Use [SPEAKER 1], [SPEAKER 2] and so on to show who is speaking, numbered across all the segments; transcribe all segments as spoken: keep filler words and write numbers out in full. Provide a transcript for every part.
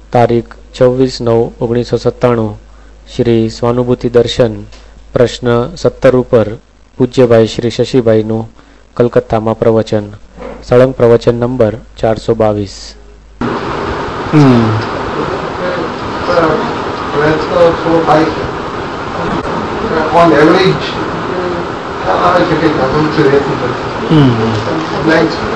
[SPEAKER 1] તારીખ છવ્વીસ નવ ઓગણીસો સત્તાણું શ્રી સ્વાનુભૂતિ દર્શન પ્રશ્ન સત્તર ઉપર પૂજ્યભાઈ શ્રી શશીભાઈનું કલકત્તામાં પ્રવચન, સળંગ પ્રવચન નંબર ચારસો બાવીસ.
[SPEAKER 2] On average, I think it happens to next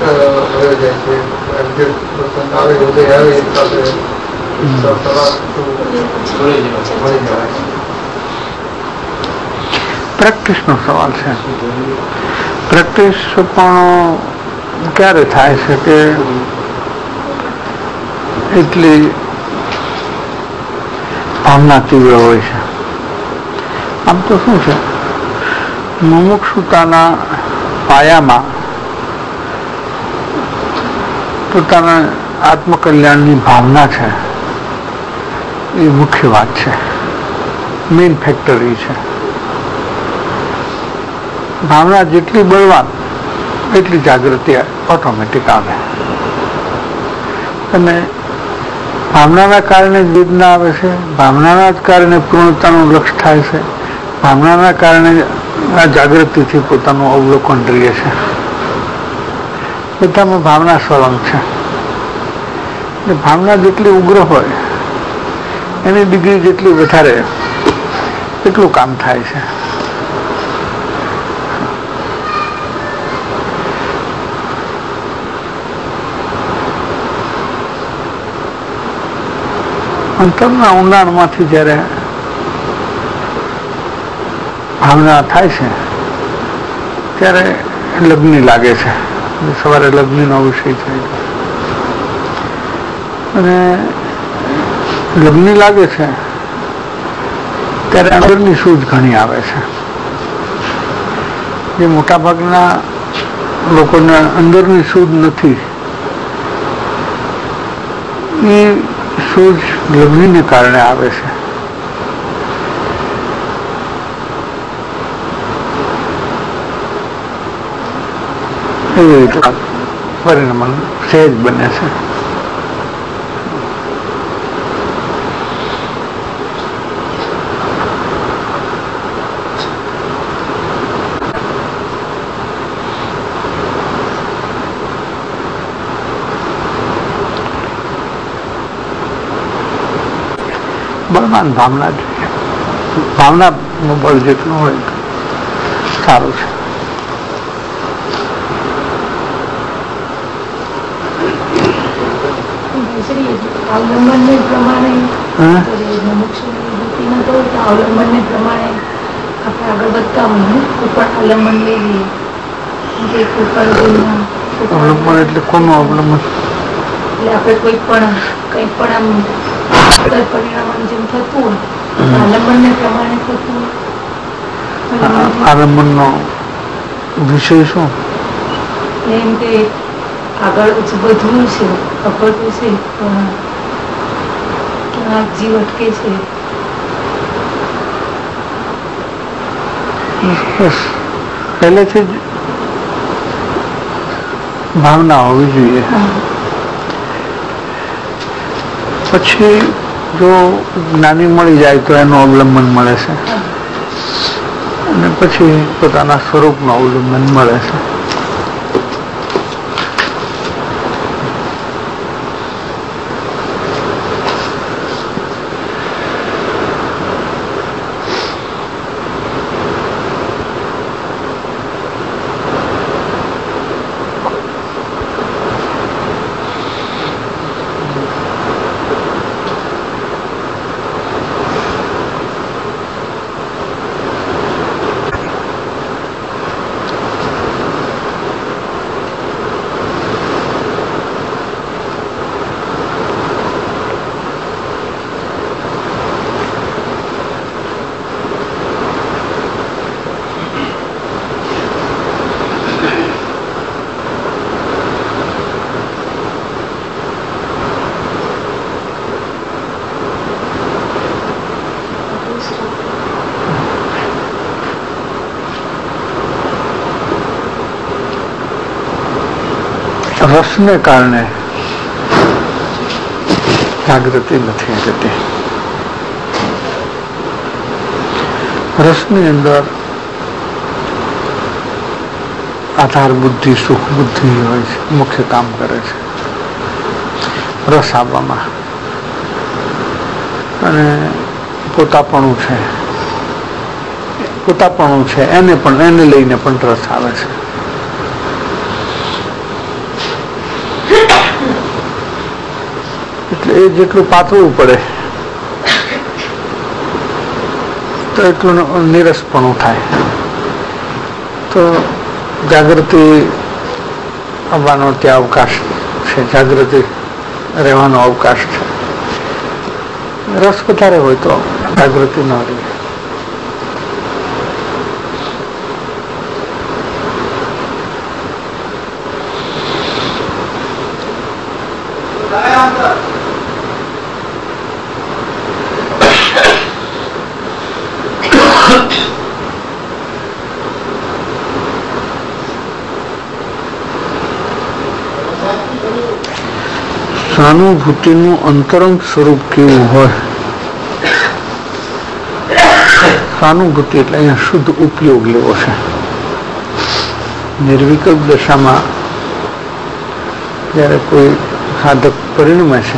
[SPEAKER 3] practice નો સવાલ છે. પ્રેક્ટિસ પણ ક્યારે થાય છે કે એટલી ભાવના તીવ્ર હોય છે. આમ તો શું છે, મુમુક્ષુતાના પાયામાં પોતાના આત્મકલ્યાણની ભાવના છે, એ મુખ્ય વાત છે, મેઇન ફેક્ટર એ છે. ભાવના જેટલી બળવાન એટલી જાગૃતિ ઓટોમેટિક આવે. અને ભાવનાના કારણે વેદના આવે છે, ભાવનાના જ કારણે પૂર્ણતાનું લક્ષ્ય થાય છે, ભાવનાના કારણે આ જાગૃતિથી પોતાનું અવલોકન રહે છે. બધામાં ભાવના સળંગ છે. ભાવના જેટલી ઉગ્ર હોય એની ડિગ્રી જેટલી વધારે એટલું કામ થાય છે. અંતરના ઊંડાણમાંથી જ્યારે ભાવના થાય છે ત્યારે લગ્ન લાગે છે. સવારે લગ્નનો વિષય છે અને લગ્ન લાગે છે ત્યારે અંદરની સૂઝ ઘણી આવે છે. જે મોટાભાગના લોકોને અંદરની સૂઝ નથી, એ સૂઝ લગ્નને કારણે આવે છે. એવી રીતે પરિણામ સહેજ બને છે. બળવાન ભાવના જોઈએ. ભાવના નું બળ જેટલું હોય સારું છે.
[SPEAKER 4] અવલંબનને પ્રમાણે અવલંબનને પ્રમાણે આપણે આગળ વધતા હોઈએ, કોઈ પણ અવલંબન લઈ લઈએ.
[SPEAKER 3] અવલંબન એટલે કોનું અવલંબન?
[SPEAKER 4] એટલે આપણે કોઈ પણ કઈ પણ આમ પરિણામ જેમ થતું હોય અવલંબનને પ્રમાણે થતું હોય.
[SPEAKER 3] આલંબનનો વિષય શું?
[SPEAKER 4] એમ કે આગળ વધવું છે, અપડવું છે, પણ ક્યાંક જીવ અટકે છે.
[SPEAKER 3] પહેલેથી જ ભાવના હોવી જોઈએ. પછી જો જ્ઞાની મળી જાય તો એનું અવલંબન મળે છે અને પછી પોતાના સ્વરૂપનું અવલંબન મળે છે. રસને કારણે જાગૃતિ નથી રહેતી. રસની અંદર આધાર બુદ્ધિ, સુખ બુદ્ધિ હોય છે, મુખ્ય કામ કરે છે રસ આવવામાં. અને પોતાપણું છે, પોતાપણું છે એને પણ એને લઈને પણ રસ આવે છે. એટલે એ જેટલું પાતળું પડે તો એટલું નીરસપણું થાય. તો જાગૃતિ આવવાનો ત્યાં અવકાશ છે, જાગૃતિ રહેવાનો અવકાશ છે. રસ વધારે હોય તો જાગૃતિ ન રહે. સહાનુભૂતિનું અંતરંગ સ્વરૂપ કેવું હોય? સહાનુભૂતિ એટલે અહીંયા શુદ્ધ ઉપયોગ લેવો છે. નિર્વિકલ્પ દશામાં જયારે કોઈ સાધક પરિણમે છે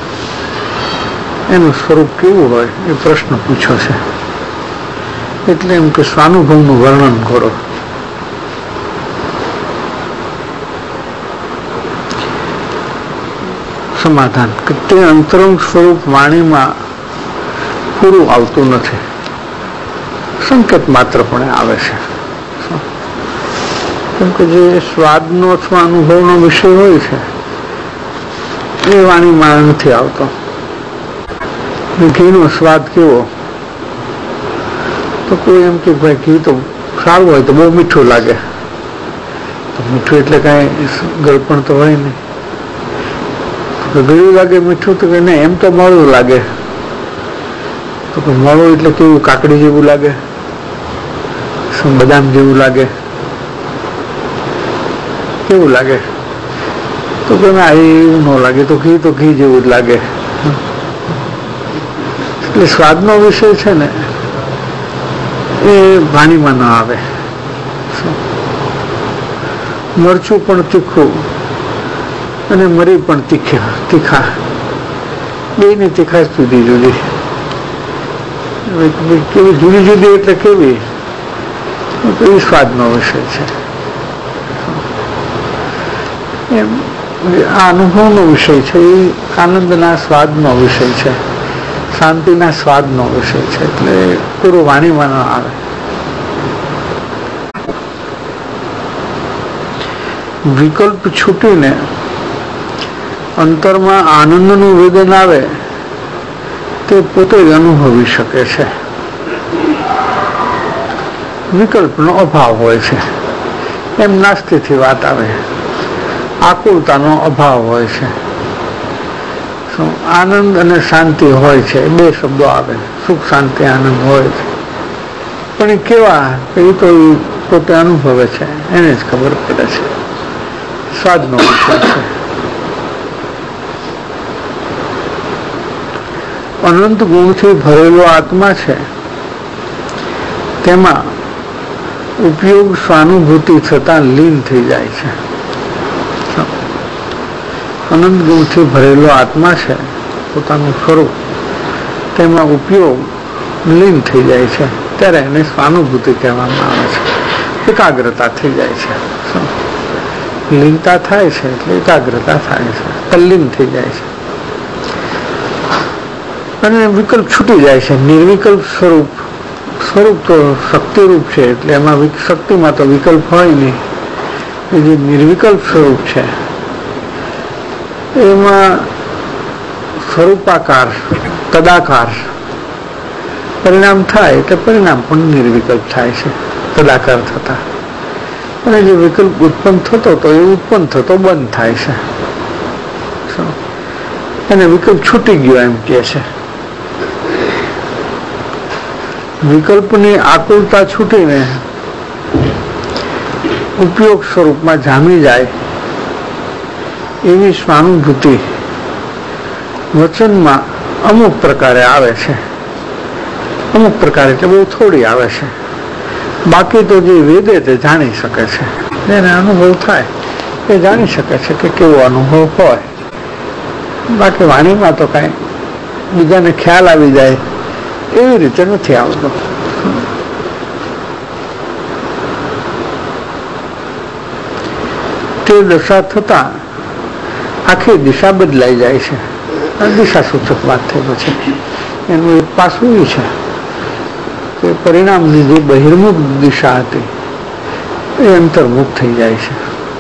[SPEAKER 3] એનું સ્વરૂપ કેવું હોય એ પ્રશ્ન પૂછ્યો છે. એટલે એમ કે સ્વાનુભવનું વર્ણન કરો. સમાધાન કે તે અંતરંગ સ્વરૂપ વાણીમાં પૂરું આવતું નથી, સંકેત માત્રપણે આવે છે. કેમ કે જે સ્વાદનો અથવા અનુભવનો વિષય હોય છે એ વાણીમાં નથી આવતો. ઘીનો સ્વાદ કેવો? તો કોઈ એમ કે ભાઈ ઘી તો સારું હોય તો બહુ મીઠું લાગે. તો મીઠું એટલે કઈ ગળપણ તો હોય નહીં. ગળ્યું લાગે મીઠું તો કે નહીં, એમ તો મોળું લાગે. તો મોળું એટલે કેવું? કાકડી જેવું લાગે, બદામ જેવું લાગે, કેવું લાગે? તો કે ના એવું ન લાગે, તો ઘી તો ઘી જેવું જ લાગે. એટલે સ્વાદનો વિષય છે ને એ વાણીમાં ન આવે. મરચું પણ તીખું અને મરી પણ તીખા તીખા બેની તીખાશ જુદી જુદી. કેવી જુદી જુદી એટલે કેવી? એ સ્વાદનો વિષય છે. એમ આ અનુભવનો વિષય છે, એ આનંદના સ્વાદનો વિષય છે, શાંતિના સ્વાદનો વિષય છે. એટલે પૂરું વાણીમાં ન આવે. વિકલ્પ છૂટીને અંતરમાં આનંદનું વેદન આવે તે પોતે જ અનુભવી શકે છે. વિકલ્પનો અભાવ હોય છે એમ નાસ્તિથી વાત આવે. આકુલતાનો અભાવ હોય છે. આનંદ અને શાંતિ હોય છે, બે શબ્દો આવે. સુખ શાંતિ આનંદ હોય છે, પણ એ કેવા એ તો પોતે અનુભવે છે, એને જ ખબર પડે છે. સ્વાદનો વિષય છે. અનંત ગુણથી ભરેલો આત્મા છે, તેમાં ઉપયોગ સ્વાનુભૂતિ થતા લીન થઈ જાય છે. અનંત ગુણથી ભરેલો આત્મા છે, પોતાનું સ્વરૂપ, તેમાં ઉપયોગ લીન થઈ જાય છે, ત્યારે એને સ્વાનુભૂતિ કહેવામાં આવે છે. એકાગ્રતા થઈ જાય છે. લીનતા થાય છે એટલે એકાગ્રતા થાય છે, તલ્લીન થઈ જાય છે. અને વિકલ્પ છૂટી જાય છે. નિર્વિકલ્પ સ્વરૂપ, સ્વરૂપ તો શક્તિરૂપ છે, એટલે એમાં શક્તિમાં તો વિકલ્પ હોય નહીં. એ જે નિર્વિકલ્પ સ્વરૂપ છે એમાં સ્વરૂપાકાર, તદાકાર પરિણામ થાય એટલે પરિણામ પણ નિર્વિકલ્પ થાય છે તદાકાર થતા. અને જે વિકલ્પ ઉત્પન્ન થતો તો એ ઉત્પન્ન થતો બંધ થાય છે. અને વિકલ્પ છૂટી ગયો એમ કે છે. વિકલ્પની આકુલતા છૂટીને ઉપયોગ સ્વરૂપમાં જામી જાય એવી સ્વાનુભૂતિ વચનમાં અમુક પ્રકારે આવે છે, અમુક પ્રકારે એટલે બહુ થોડી આવે છે. બાકી તો જે વેદે તે જાણી શકે છે, જેને અનુભવ થાય એ જાણી શકે છે કે કેવો અનુભવ હોય. બાકી વાણીમાં તો કાંઈ બીજાને ખ્યાલ આવી જાય એવી રીતે નથી આવતો. તે દશા થતા આખી દિશા બદલાઈ જાય છે. દિશા સૂચક વાત થઈ પછી એનું એક પાસું એ છે કે પરિણામની જે બહિર્મુખ દિશા હતી એ અંતર્મુખ થઈ જાય છે.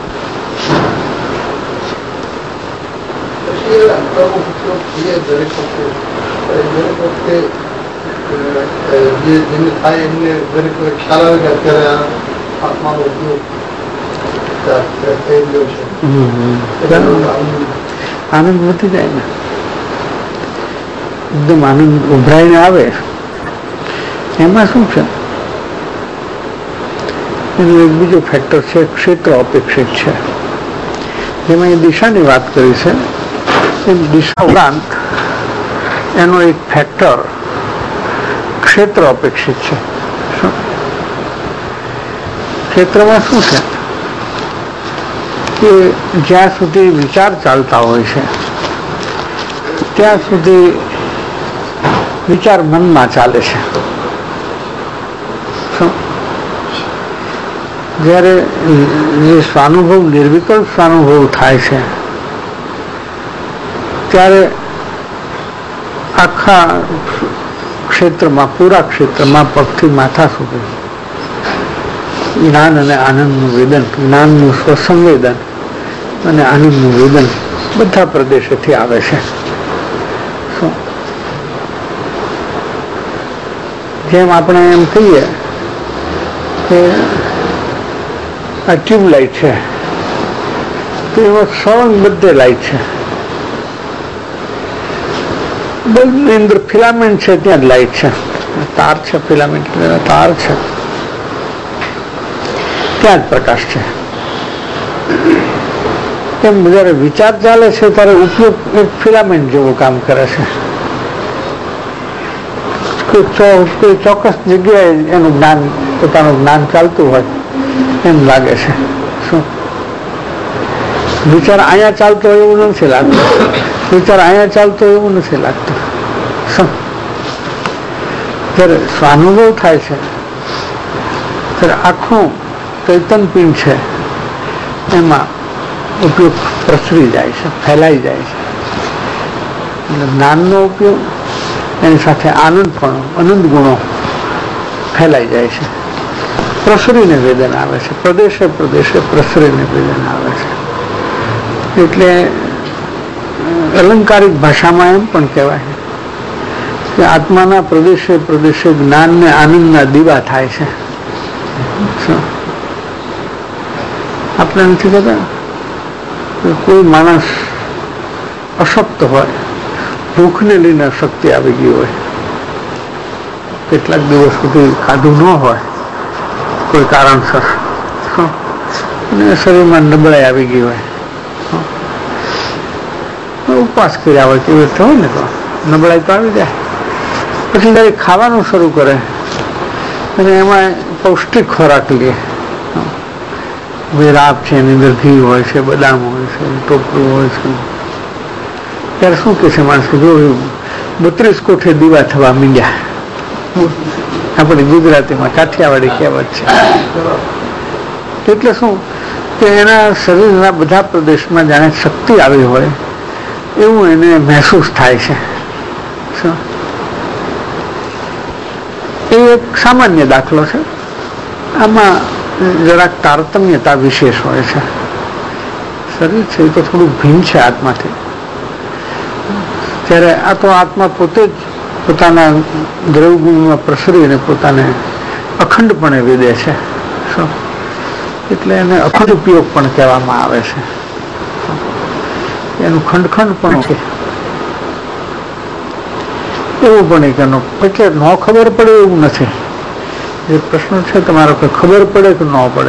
[SPEAKER 3] આનંદ વધી જાય ને, એકદમ આનંદ ઉભરાઈને આવે. એમાં શું છે, એનું એક બીજો ફેક્ટર છે, ક્ષેત્ર અપેક્ષિત છે. જેમાં એ દિશાની વાત કરી છે એ દિશા ઉપરાંત એનો એક ફેક્ટર ક્ષેત્ર અપેક્ષિત છે. ક્ષેત્રમાં શું છે કે જ્યાં સુધી વિચાર ચાલતા હોય છે ત્યાં સુધી વિચાર મનમાં ચાલે છે. જ્યારે જે સ્વાનુભવ નિર્વિકલ્પ સ્વાનુભવ થાય છે ત્યારે આખા ક્ષેત્રમાં, પૂરા ક્ષેત્રમાં પગથી માથા સુધી જ્ઞાન અને આનંદનું વેદન, જ્ઞાનનું સ્વસંવેદન અને આનંદનું વેદન બધા પ્રદેશોથી આવે છે. જેમ આપણે એમ કહીએ કે આ ટ્યુબલાઇટ છે તો એમાં સળંગ બધે લાઇટ છે, બલ્બની અંદર ફિલામેન્ટ છે ત્યાં જ લાઇટ છે, તાર છે, ફિલામેન્ટ તાર છે ત્યાં જ પ્રકાશ છે. એમ જયારે વિચાર ચાલે છે ત્યારે ઉપયોગ એક ફિલામેન્ટ જેવું કામ કરે છે. કોઈ ચોક્કસ જગ્યાએ એનું જ્ઞાન, પોતાનું જ્ઞાન ચાલતું હોય એમ લાગે છે. શું વિચાર અહીંયા ચાલતો હોય એવું નથી લાગતું, વિચાર અહીંયા ચાલતો હોય એવું નથી લાગતું. શું જયારે સ્વાનુભવ થાય છે ત્યારે આખું ચૈતન પિંડ છે એમાં ઉપયોગ પ્રસરી જાય છે, ફેલાઈ જાય છે. એટલે જ્ઞાનનો ઉપયોગ એની સાથે આનંદ પણ, આનંદ ગુણો ફેલાઈ જાય છે. પ્રસરીને વેદન આવે છે, પ્રદેશે પ્રદેશે પ્રસરીને વેદન આવે છે. એટલે અલંકારિક ભાષામાં એમ પણ કહેવાય કે આત્માના પ્રદેશે પ્રદેશે જ્ઞાન ને આનંદના દીવા થાય છે. આપણે નથી કહેતા કોઈ માણસ અશક્ત હોય, ભૂખને લઈને શક્તિ આવી ગઈ હોય, કેટલાક દિવસ સુધી ખાધું ન હોય કોઈ કારણસર, અને શરીરમાં નબળાઈ આવી ગઈ હોય, ઉપવાસ કર્યા હોય કેવી રીતે હોય ને તો નબળાઈ તો આવી જાય. પછી જયારે ખાવાનું શરૂ કરે અને એમાં પૌષ્ટિક ખોરાક લે, વેરાપ છે, એની અંદર ઘી હોય છે, બદામ હોય છે, ટોપરું હોય છે, ત્યારે શું કે છે માણસ કે જોયું બત્રીસ કોઠે દીવા થવા મીંડ્યા. આપણી ગુજરાતીમાં કાઠિયાવાડી કહેવત છે. એટલે શું કે એના શરીરના બધા પ્રદેશમાં જાણે શક્તિ આવી હોય એવું એને મહેસૂસ થાય છે. એ એક સામાન્ય દાખલો છે. આમાં જરાક તારતમ્યતા વિશેષ હોય છે. શરીર છે એ તો થોડુંક ભિન્ન છે આત્માથી. ત્યારે આ તો આત્મા પોતે જ પોતાના દ્રવગુણમાં પ્રસરીને પોતાને અખંડપણે વેદે છે. એટલે એને અખંડ ઉપયોગ પણ કહેવામાં આવે છે. એનું ખંડખંડ પણ છે એવું પણ એક એનો, એટલે ન ખબર પડે એવું નથી. જે પ્રશ્ન છે તમારો કે ખબર પડે કે ન પડે,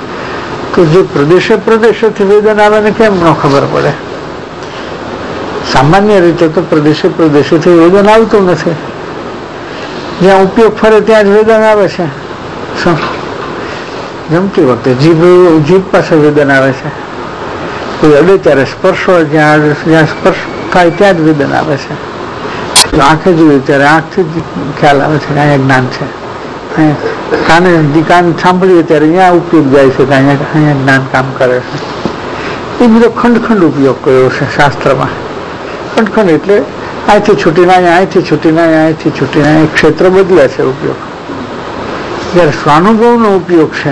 [SPEAKER 3] તો જે પ્રદેશે પ્રદેશેથી વેદન આવે ને કેમ ન ખબર પડે? સામાન્ય રીતે તો પ્રદેશે પ્રદેશેથી વેદન આવતું નથી. જ્યાં ઉપયોગ ફરે ત્યાં જ વેદન આવે છે. શું જમતી વખતે જીભ જીભ પાસે વેદન આવે છે. કોઈ અડે ત્યારે સ્પર્શ હોય, જ્યાં જ્યાં સ્પર્શ થાય ત્યાં જ વેદન આવે છે. આંખે જોઈએ ત્યારે આંખથી જ ખ્યાલ આવે છે કે અહીંયા જ્ઞાન છે. કાને કાન સાંભળીએ ત્યારે અહીંયા ઉપયોગ જાય છે કે અહીંયા અહીંયા જ્ઞાન કામ કરે છે. એ બધો ખંડખંડ ઉપયોગ કર્યો છે શાસ્ત્રમાં. ખંડખંડ એટલે અહીંથી છૂટીને અહીંયા, અહીંથી છૂટીને અહીંયા, અહીંથી છૂટીને અહીંયા ક્ષેત્ર બદલે છે ઉપયોગ. જ્યારે સ્વાનુભવનો ઉપયોગ છે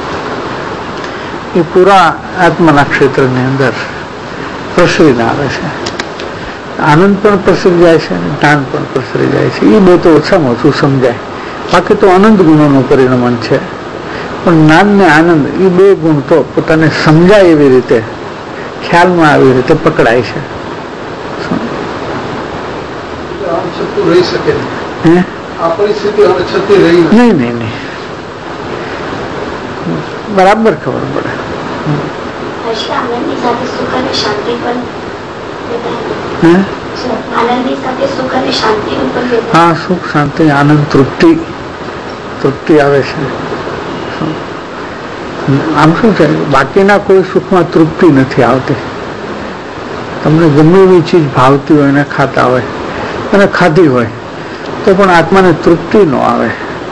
[SPEAKER 3] એ પૂરા આત્માના ક્ષેત્રની અંદર પ્રસરીને આવે છે. આનંદ પણ પ્રસરી જાય છે અને જ્ઞાન પણ પ્રસરી જાય છે. એ બે તો ઓછામાં ઓછું સમજાય. બાકી તો અનંત ગુણોનું પરિણમન છે. પણ જ્ઞાન ને આનંદ એ બે ગુણ તો પોતાને સમજાય એવી રીતે, ખ્યાલમાં આવી રીતે પકડાય છે.
[SPEAKER 2] રહી શકે નહીં. આ પરિસ્થિતિ હવે છતી રહી
[SPEAKER 3] નહીં નહીં નહીં બરાબર ખબર પડે.
[SPEAKER 5] આનંદની સાથે સુખ અને શાંતિ પણ આનંદની સાથે સુખ અને શાંતિ પણ
[SPEAKER 3] હા, સુખ શાંતિ આનંદ તૃપ્તિ તૃપ્તિ આવે છે. આમ શું છે, બાકીના કોઈ સુખમાં તૃપ્તિ નથી આવતી. તમને ગમે એવી ચીજ ભાવતી હોય ને ખાતા હોય અને ખાધી હોય તો પણ આત્માને તૃપ્તિ ન આવે.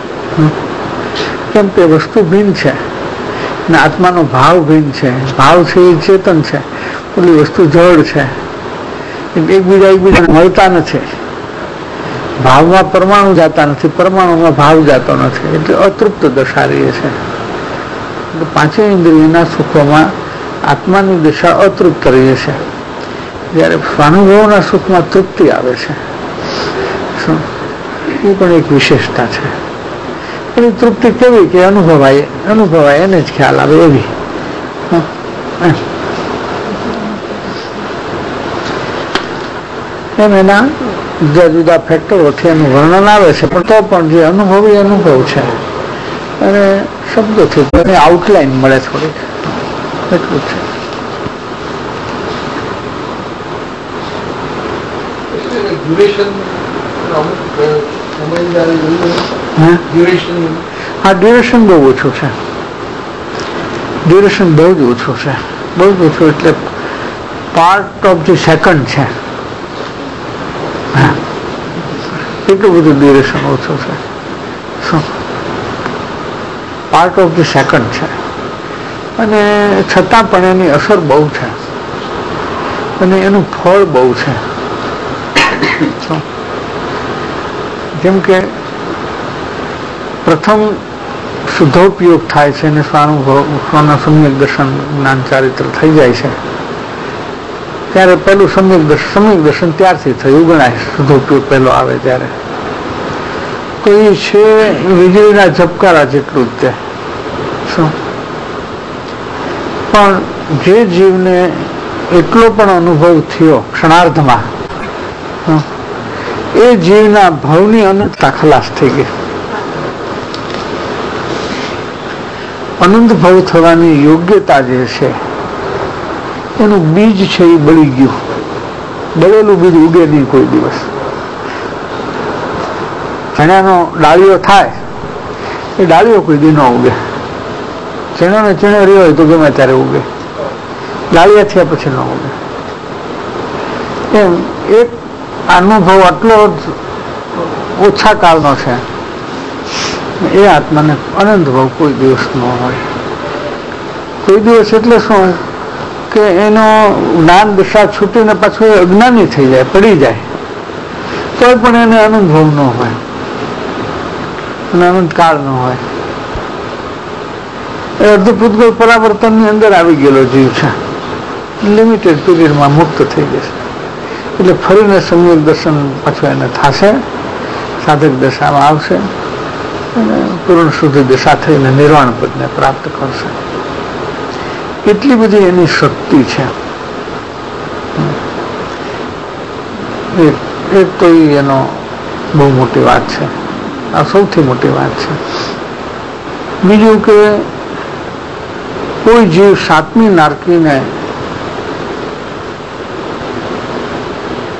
[SPEAKER 3] કેમ કે વસ્તુ ભિન્ન છે ને આત્માનો ભાવ ભિન્ન છે. ભાવ છે એ ચેતન છે, ઓલી વસ્તુ જળ છે. એકબીજા એકબીજાને મળતા નથી. ભાવમાં પરમાણુ જતા નથી, પરમાણુમાં ભાવ જતો નથી. એટલે અતૃપ્ત દશા રહે છે. પાંચે ઇન્દ્રિયના સુખોમાં આત્માની દશા અતૃપ્ત રહે છે. જ્યારે સ્વાનુભવના સુખમાં તૃપ્તિ આવે છે. એ પણ એક વિશેષતા છે. પણ એ તૃપ્તિ કેવી કે અનુભવાય અનુભવાય એને જ ખ્યાલ આવે એવી. એમ એના જુદા જુદા ફેક્ટરોથી એનું વર્ણન આવે છે. પણ તો પણ જે અનુભવ એ અનુભવ છે અને શબ્દોથી એની આઉટલાઈન મળે થોડીક, એટલું છે. હા, ડ્યુરેશન બહુ ઓછું છે. ડ્યુરેશન બહુ જ ઓછું છે. બહુ જ ઓછું એટલે પાર્ટ ઓફ ધી સેકન્ડ છે. એટલું બધું ડ્યુરેશન ઓછું છે. શું પાર્ટ ઓફ ધી સેકન્ડ છે. અને છતાં પણ એની અસર બહુ છે અને એનું ફળ બહુ છે. જેમ કે પ્રથમ શુદ્ધોપયોગ થાય છે અને સ્વાનુભવ સ્વના સમ્યક દર્શન જ્ઞાન ચારિત્ર થઈ જાય છે ત્યારે પહેલું સમ્યક દર્શન સમ્યક દર્શન ત્યારથી થયું ગણાય. શુદ્ધોપયોગ પહેલો આવે ત્યારે તો એ છે વીજળીના ઝબકારા જેટલું જ તે. શું પણ જે જીવને એટલો પણ અનુભવ થયો ક્ષણાર્ધમાં, એ જીવના ભાવની અનંતતા ખલાસ થઈ ગઈ. અનંત ભાવ થવાની યોગ્યતા જે છે એનું બીજ છે એ બળી ગયું. બળેલું બીજ ઉગે નહીં કોઈ દિવસ. ચણાનો ડાળીઓ થાય એ ડાળીઓ કોઈ દી ન ઉગે. ચણાનો ચીણો રહ્યો હોય તો ગમે ત્યારે ઉગે, ડાળીયા થયા પછી ન ઉગે. એમ એક અનુભવ આટલો ઓછા કાળનો છે એ આત્માને અનંત ભાવ કોઈ દિવસ ન હોય. કોઈ દિવસ એટલે શું કે એનો જ્ઞાન દિશા છૂટીને પાછું એ અજ્ઞાની થઈ જાય, પડી જાય તો પણ એને અનુભવ ન હોય અને અનંત કાળ ન હોય. એ અર્ધ પૂતગલ પરાવર્તનની અંદર આવી ગયેલો જીવ છે. લિમિટેડ પીરિયડમાં મુક્ત થઈ જશે એટલે ફરીને સમ્યક દર્શન પાછું એને થશે, સાધક દશામાં આવશે અને પૂર્ણ શુદ્ધ દશા થઈને નિર્વાણ પદને પ્રાપ્ત કરશે. એટલી બધી એની શક્તિ છે. એક તો એનો બહુ મોટી વાત છે. આ સૌથી મોટી વાત છે. બીજું કે કોઈ જીવ સાતમી નારકીને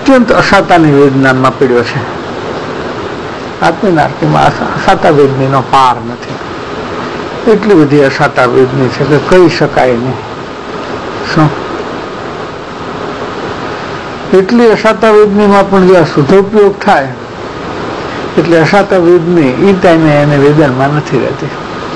[SPEAKER 3] અત્યંત અસાતાની વેદનામાં પીડ્યો છે. આત્મીનાર્કીમાં અસાતા વેદનીનો પાર નથી. એટલી બધી અસાતા વેદની છે કે કહી શકાય નહીં. શું એટલી અસાતા વેદનીમાં પણ જ્યાં શુદ્ધોપયોગ થાય એટલે અસાતા વેદની એ ટાઈમે એને વેદનમાં નથી રહેતી.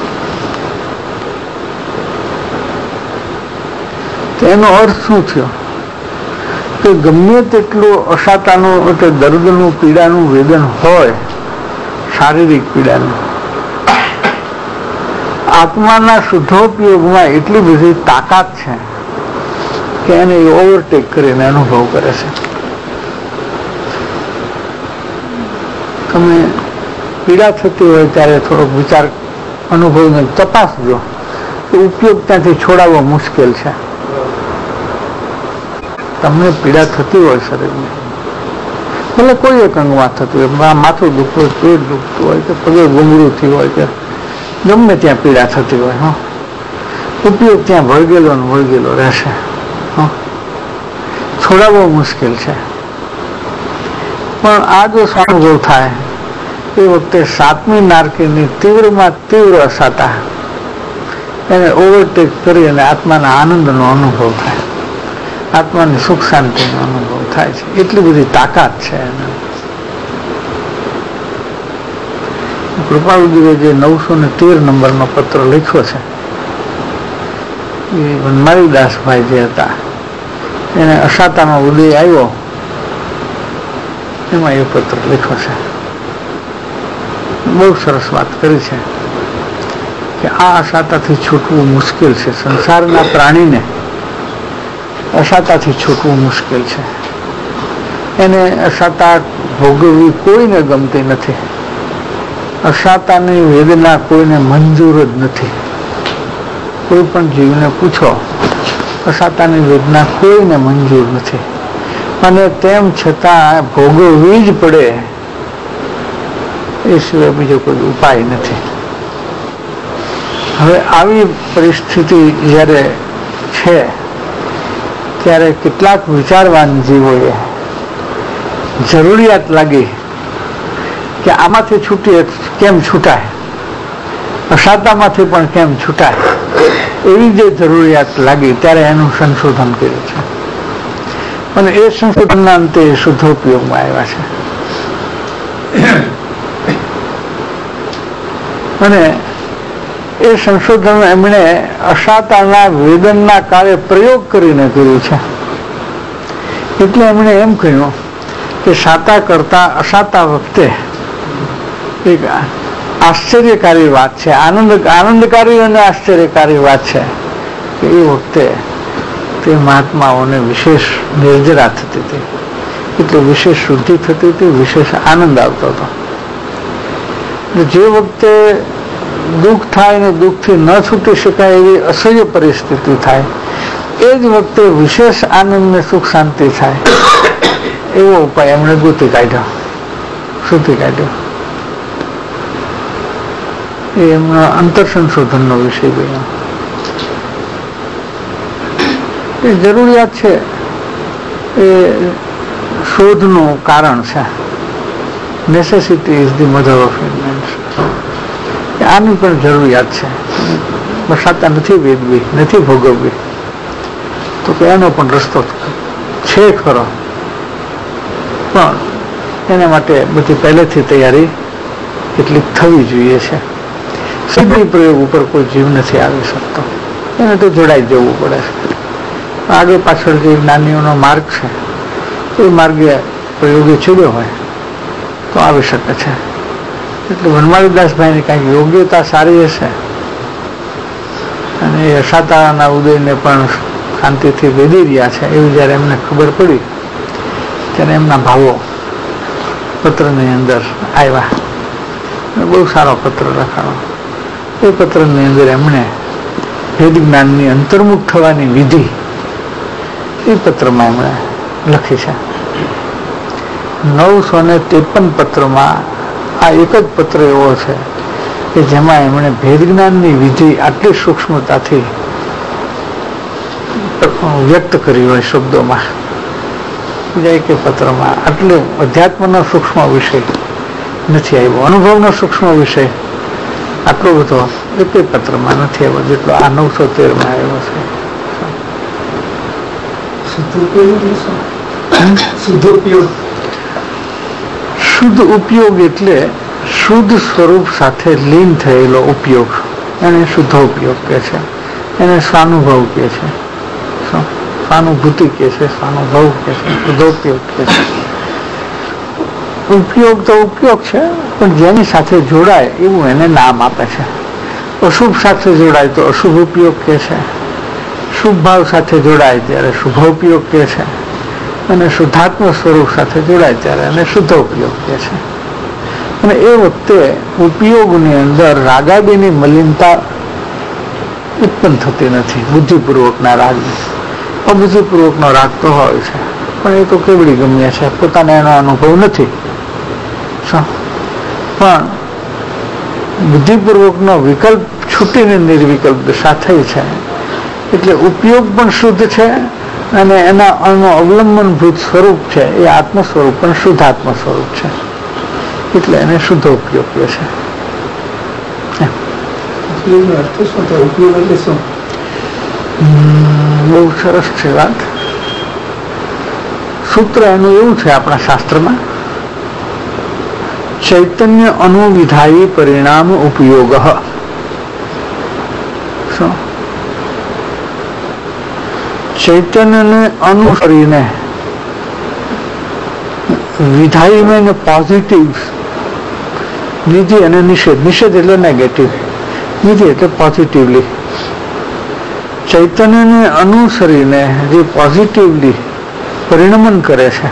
[SPEAKER 3] એનો અર્થ શું થયો કે ગમે તેટલું અસાતાનું એટલે દર્દનું પીડાનું વેદન હોય, શારીરિક પીડાનું, આત્માના શુદ્ધોપયોગમાં એટલી બધી તાકાત છે કે એને ઓવરટેક કરીને અનુભવ કરે છે. તમે પીડા થતી હોય ત્યારે થોડોક વિચાર અનુભવને તપાસજો કે ઉપયોગ ત્યાંથી છોડાવવો મુશ્કેલ છે. તમને પીડા થતી હોય શરીરની, એટલે કોઈ એક અંગમાં થતું હોય, માથું દુખતું હોય, પેટ દુખતું હોય કે પગે ગુંગળું થયું હોય કે ગમે ત્યાં પીડા થતી હોય, હા ઉપયોગ ત્યાં વળગેલો ને વળગેલો રહેશે. હા છોડાવવો મુશ્કેલ છે. પણ આ જો અનુભવ થાય એ વખતે સાતમી નારકીની તીવ્રમાં તીવ્ર અસાતા એને ઓવરટેક કરી અને આત્માના આનંદનો અનુભવ થાય, આત્માની સુખ શાંતિનો અનુભવ થાય છે. એટલી બધી તાકાત છે એને. કૃપાળુજીએ જે નવસો ને તેર નંબરનો પત્ર લખ્યો છે એ વનમાળીદાસભાઈ જે હતા એને અસાતાનો ઉદય આવ્યો એમાં એ પત્ર લખ્યો છે. બહુ સરસ વાત કરી છે કે આ અસાતાથી છૂટવું મુશ્કેલ છે. સંસારના પ્રાણીને અસાતાથી છૂટવું મુશ્કેલ છે. એને અસાતા ભોગવવી કોઈને ગમતી નથી. અસાતાની વેદના કોઈને મંજૂર જ નથી. કોઈ પણ જીવને પૂછો, અસાતાની વેદના કોઈને મંજૂર નથી અને તેમ છતાં ભોગવવી જ પડે એ સિવાય બીજો કોઈ ઉપાય નથી. હવે આવી પરિસ્થિતિ જ્યારે છે ત્યારે કેટલાક વિચારવાન જીવોએ જરૂરિયાત લાગી કે આમાંથી છૂટીએ કેમ છૂટાય, અસાતામાંથી પણ કેમ છૂટાય, એવી જે જરૂરિયાત લાગી ત્યારે એનું સંશોધન કર્યું છે અને એ સંશોધનના અંતે શુદ્ધોપયોગમાં આવ્યા છે. અને એ સંશોધન એમણે અસાતાના વેદનના કાળે પ્રયોગ કરીને કર્યું છે. એટલે એમણે એમ કહ્યું કે સાતા કરતા અસાતા વખતે એક આશ્ચર્યકારી વાત છે, આનંદ આનંદકારી અને આશ્ચર્યકારી વાત છે કે એ વખતે તે મહાત્માઓને વિશેષ નિર્જરા થતી હતી, એટલે વિશેષ શુદ્ધિ થતી હતી, વિશેષ આનંદ આવતો હતો. જે વખતે દુઃખ થાય ને દુઃખથી ન છૂટી શકાય એવી અસહ્ય પરિસ્થિતિ થાય એ જ વખતે વિશેષ આનંદ ને સુખ શાંતિ થાય એવો ઉપાય એમણે ગોતી કાઢ્યો, શોધી કાઢ્યો. એ એમના અંતર સંશોધનનો વિષય ગયો. એ જરૂરિયાત છે એ શોધનું કારણ છે. Necessity is the mother of invention. આની પણ જરૂરિયાત છે. બસાતા નથી વેદવી, નથી ભોગવવી, તો કે એનો પણ રસ્તો છે ખરો, પણ એના માટે બધી પહેલેથી તૈયારી કેટલીક થવી જોઈએ છે. સીધી પ્રયોગ ઉપર કોઈ જીવ નથી આવી શકતો, એને તો જોડાઈ જવું પડે છે. આગળ પાછળ જે જ્ઞાનીઓનો માર્ગ છે એ માર્ગે પ્રયોગે ચડ્યો હોય તો આવી શકે છે. એટલે વનમાળીદાસભાઈની કાંઈક યોગ્યતા સારી હશે અને એ અસાતાના ઉદયને પણ શાંતિથી વેદી રહ્યા છે એવું જ્યારે એમને ખબર પડી ત્યારે એમના ભાવો પત્રની અંદર આવ્યા. બહુ સારો પત્ર લખાણો. એ પત્રની અંદર એમણે ભેદ જ્ઞાનની અંતર્મુખ થવાની વિધિ એ પત્રમાં એમણે લખી છે. નવસો ને ત્રેપન પત્રમાં આ એક જ પત્ર એવો છે કે જેમાં એમણે ભેદ જ્ઞાનની વિધિ આટલી સૂક્ષ્મતાથી વ્યક્ત કરી હોય શબ્દોમાં. બીજા એક પત્રમાં આટલું અધ્યાત્મનો સૂક્ષ્મ વિષય નથી આવ્યો, અનુભવનો સૂક્ષ્મ વિષય આટલો બધો એક પત્રમાં નથી આવ્યો જેટલો આ નવસો તેર માં આવ્યો છે.
[SPEAKER 6] શુદ્ધ ઉપયોગ
[SPEAKER 3] શુદ્ધ ઉપયોગ એટલે શુદ્ધ સ્વરૂપ સાથે લીન થયેલો ઉપયોગ, એને શુદ્ધ ઉપયોગ કહે છે, એને સ્વાનુભવ કહે છે, સ્વાનુભૂતિ કહે છે, સ્વાનુભવ કહે છે, શુદ્ધોપયોગ કહે છે. ઉપયોગ તો ઉપયોગ છે, પણ જેની સાથે જોડાય એવું એને નામ આપે છે. અશુભ સાથે જોડાય તો અશુભ ઉપયોગ કહે છે, શુભ ભાવ સાથે જોડાય ત્યારે શુભોપયોગ કહે છે, અને શુદ્ધાત્મ સ્વરૂપ સાથે જોડાય ત્યારે એને શુદ્ધોપયોગ કહે છે. અને એ વખતે ઉપયોગની અંદર રાગાદીની મલિનતા ઉત્પન્ન થતી નથી. બુદ્ધિપૂર્વકના રાગની અબુદ્ધિપૂર્વકનો રાગ તો હોય છે, પણ એ તો કેવડી ગમ્ય છે, પોતાને એનો અનુભવ નથી. પણ બુદ્ધિપૂર્વકનો વિકલ્પ છૂટીને નિર્વિકલ્પ દશા થઈ છે એટલે ઉપયોગ પણ શુદ્ધ છે અને એના અવલંબનભૂત સ્વરૂપ છે એ આત્મ સ્વરૂપ પણ શુદ્ધાત્મ સ્વરૂપ છે, એટલે એને શુદ્ધ ઉપયોગ કહે છે.
[SPEAKER 6] અર્થ શું થાય? ઉપયોગ એટલે શું?
[SPEAKER 3] બહુ સરસ છે વાત. સૂત્ર એનું એવું છે આપણા શાસ્ત્રમાં, ચૈતન્ય અનુવિધાયી પરિણામ ઉપયોગ. શું? ચૈતન્યને અનુસરીને વિધાયી પોઝિટિવ, નિધિ અને નિષેધ. નિષેધ એટલે નેગેટિવ, નિધિ એટલે પોઝિટિવલી. ચૈતન્યને અનુસરીને જે પોઝિટિવલી પરિણમન કરે છે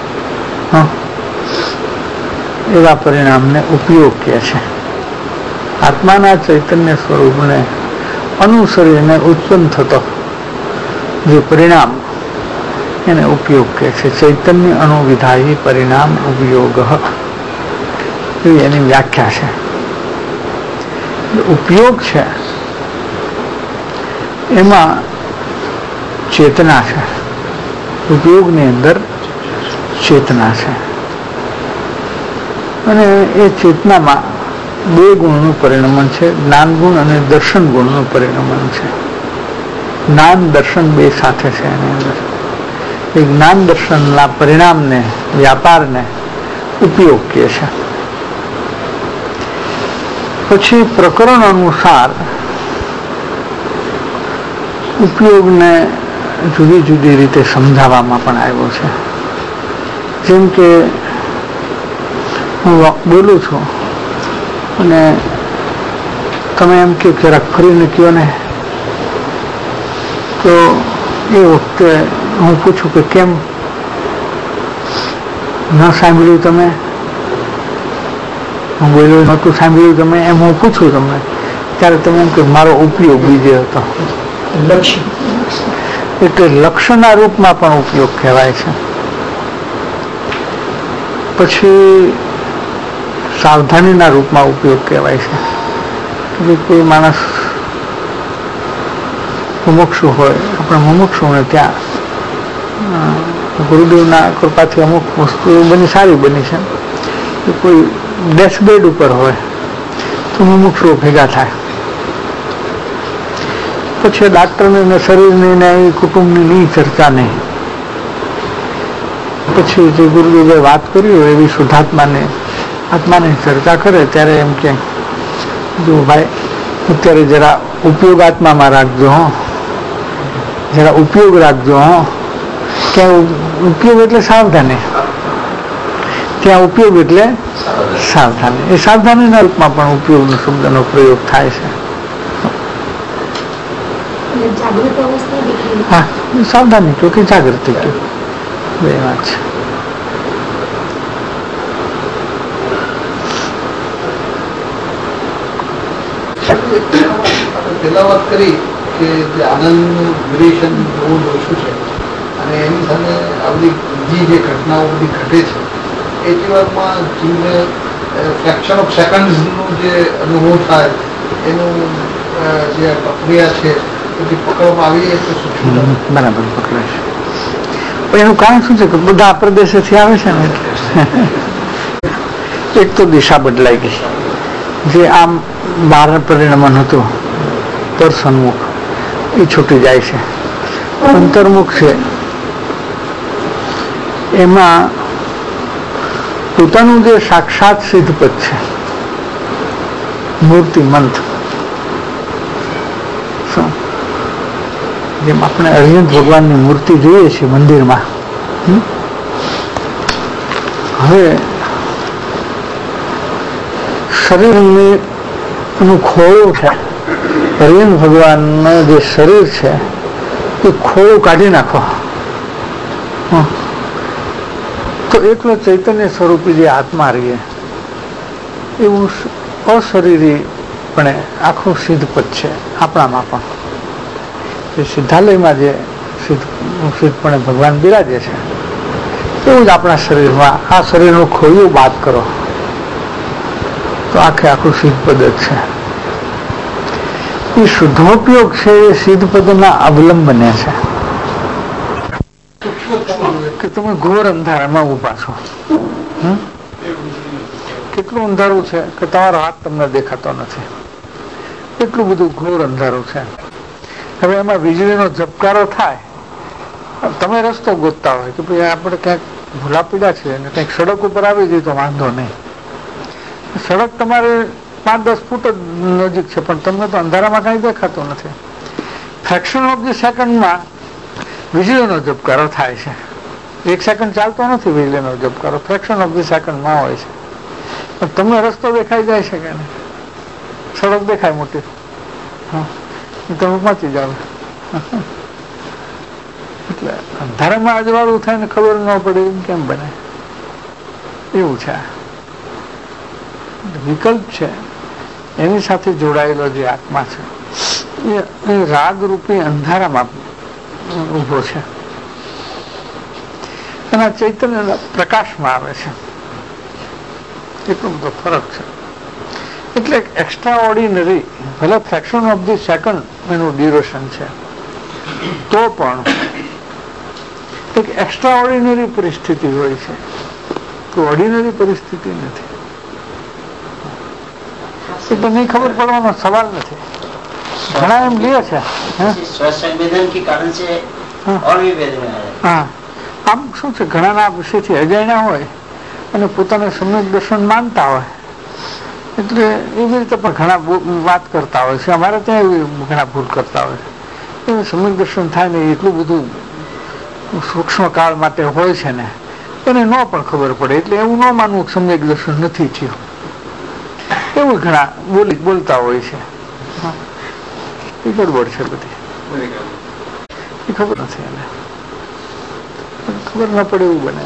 [SPEAKER 3] એવા પરિણામને ઉપયોગ કહે છે. આત્માના ચૈતન્ય સ્વરૂપને અનુસરીને ઉત્પન્ન થતો જે પરિણામ એને ઉપયોગ કહે છે. ચૈતન્ય અનુવિધાયી પરિણામ ઉપયોગ એવી એની વ્યાખ્યા છે. ઉપયોગ છે એમાં ચેતના છે, ઉપયોગની અંદર ચેતના છે, અને એ ચેતનામાં બે ગુણનું પરિણમન છે, જ્ઞાન ગુણ અને દર્શન ગુણનું પરિણમન છે. જ્ઞાન દર્શન બે સાથે છે એની અંદર. એ જ્ઞાન દર્શનના પરિણામને, વ્યાપારને ઉપયોગ કહે છે. પછી પ્રકરણ અનુસાર ઉપયોગને જુદી જુદી રીતે સમજાવવામાં પણ આવ્યો છે. જેમ કે હું બોલું છું અને તમે એમ કે જરાક ફરીને કહો ને, તો એ વખતે હું પૂછું કે કેમ ન સાંભળ્યું તમે, હું બોલ્યું નહોતું સાંભળ્યું તમે, એમ હું પૂછું તમને, ત્યારે તમે એમ કે મારો ઉપયોગ બીજે હતો.
[SPEAKER 6] લક્ષ્ય
[SPEAKER 3] એટલે લક્ષ્યના રૂપમાં પણ ઉપયોગ કહેવાય છે. પછી સાવધાનીના રૂપમાં ઉપયોગ કહેવાય છે. એટલે કોઈ માણસ મુમુક્ષુ હોય, આપણે મુમુક્ષુને ત્યાં ગુરુદેવના કૃપાથી અમુક વસ્તુઓ બની સારી બની છે. કોઈ ડેથબેડ ઉપર હોય તો મુમુક્ષુઓ ભેગા થાય, પછી ડાક્ટરની ને શરીરની ને એ કુટુંબની ની ચર્ચા નહીં. પછી જે ગુરુદેવે વાત કરી હોય એવી શુદ્ધાત્માને આત્માની ચર્ચા કરે ત્યારે એમ કે જો ભાઈ અત્યારે જરા ઉપયોગાત્મામાં રાખજો, હો જરા ઉપયોગ રાખજો, હો ક્યાં ઉપયોગ એટલે સાવધાની, ત્યાં ઉપયોગ એટલે સાવધાની. એ સાવધાનીના રૂપમાં પણ ઉપયોગ શબ્દનો પ્રયોગ થાય છે. હા, સાવધાની તો કે જાગૃતિ કે બે વાત છે.
[SPEAKER 2] પેલા વાત કરી કે જે આનંદનું ડ્યુરેશન બહુ ઓછું છે અને એની સામે આ બધી બીજી જે ઘટનાઓ બધી ઘટે છે એટલી વારમાં જીવને ફ્રેક્શન ઓફ સેકન્ડ્સનો જે અનુભવ થાય એનું જે પ્રક્રિયા છે બધી પકડવામાં આવી જાય તો શું?
[SPEAKER 3] બરાબર પકડાય છે. પણ એનું કારણ શું છે કે બધા પ્રદેશેથી આવે છે ને એટલે એક તો દિશા બદલાઈ ગઈ. જે આમ બહાર પરિણમન હતું દર્શનમુખ એ છૂટી જાય છે. અંતર્મુખ છે એમાં પોતાનું જે સાક્ષાત સિદ્ધપદ છે મૂર્તિમંત, જેમ આપણે અરિહંત ભગવાનની મૂર્તિ જોઈએ છીએ મંદિરમાં, હવે શરીરની નું ખોળું છે, અરિહંત ભગવાનનું જે શરીર છે એ ખોળું કાઢી નાખો તો એકલો ચૈતન્ય સ્વરૂપી જે આત્મા રહીએ એવું અશરીરી પણ આખું સિદ્ધપદ છે આપણામાં પણ. જે સિદ્ધાલયમાં જે સિદ્ધ સિદ્ધપણે ભગવાન બિરાજે છે એવું જ આપણા શરીરમાં આ શરીરનું ખોયું બાદ કરો તો આખે આખું સિદ્ધપદ જ છે. એ શુદ્ધોપયોગ છે એ સિદ્ધપદના અવલંબને છે કે તમે ઘોર અંધારામાં ઉભા છો. કેટલું અંધારું છે કે તમારો હાથ તમને દેખાતો નથી, એટલું બધું ઘોર અંધારું છે. હવે એમાં વીજળીનો ઝબકારો થાય, તમે રસ્તો ગોતતા હોય કે ભાઈ આપણે ક્યાંક ભૂલા પીડા છે અને કંઈક સડક ઉપર આવી જઈએ તો વાંધો નહીં. સડક તમારે પાંચ દસ ફૂટ જ નજીક છે પણ તમને તો અંધારામાં કાંઈ દેખાતું નથી. ફ્રેક્શન ઓફ ધી સેકન્ડમાં વીજળીનો ઝબકારો થાય છે. એક સેકન્ડ ચાલતો નથી વીજળીનો ઝબકારો, ફ્રેક્શન ઓફ ધી સેકન્ડમાં હોય છે. પણ તમને રસ્તો દેખાઈ જાય છે કે નહીં? સડક દેખાય મોટી, હા, તમે પહોંચી જાવ. એટલે અંધારામાં અજવાળું થાય ને ખબર ન પડે એમ કેમ બને? એવું છે. વિકલ્પ છે એની સાથે જોડાયેલો જે આત્મા છે એ રાગરૂપી અંધારામાં ઉભો છે, એના ચૈતન્યના પ્રકાશમાં આવે છે. એટલો બધો ફરક છે. એટલે એક્સ્ટ્રા ઓર્ડિનરી, ભલે ફ્રેક્શન ઓફ ધી સેકન્ડ એનું ડ્યુરેશન છે તો પણ એક એક્સ્ટ્રા ઓર્ડિનરી પરિસ્થિતિ હોય છે, તો ઓર્ડિનરી પરિસ્થિતિ નથી. એટલે નહીં ખબર પડવાનો સવાલ નથી. ઘણા એમ લે છે હા, આમ શું છે ઘણાના વિષયથી અજાણ્યા હોય અને પોતાને સમ્યક દર્શન માનતા હોય એટલે એવી રીતે પણ ઘણા વાત કરતા હોય છે. અમારે ત્યાં એવી ઘણા ભૂલ કરતા હોય છે. સમ્યક દર્શન થાય ને એટલું બધું સૂક્ષ્મ કાળ માટે હોય છે ને એને ન પણ ખબર પડે એટલે એવું ન માનવું સમ્યક દર્શન નથી થયું, એવું ઘણા બોલી બોલતા હોય છે. એ ગડબડ છે બધી, એ ખબર નથી એને, ખબર ન પડે એવું બને.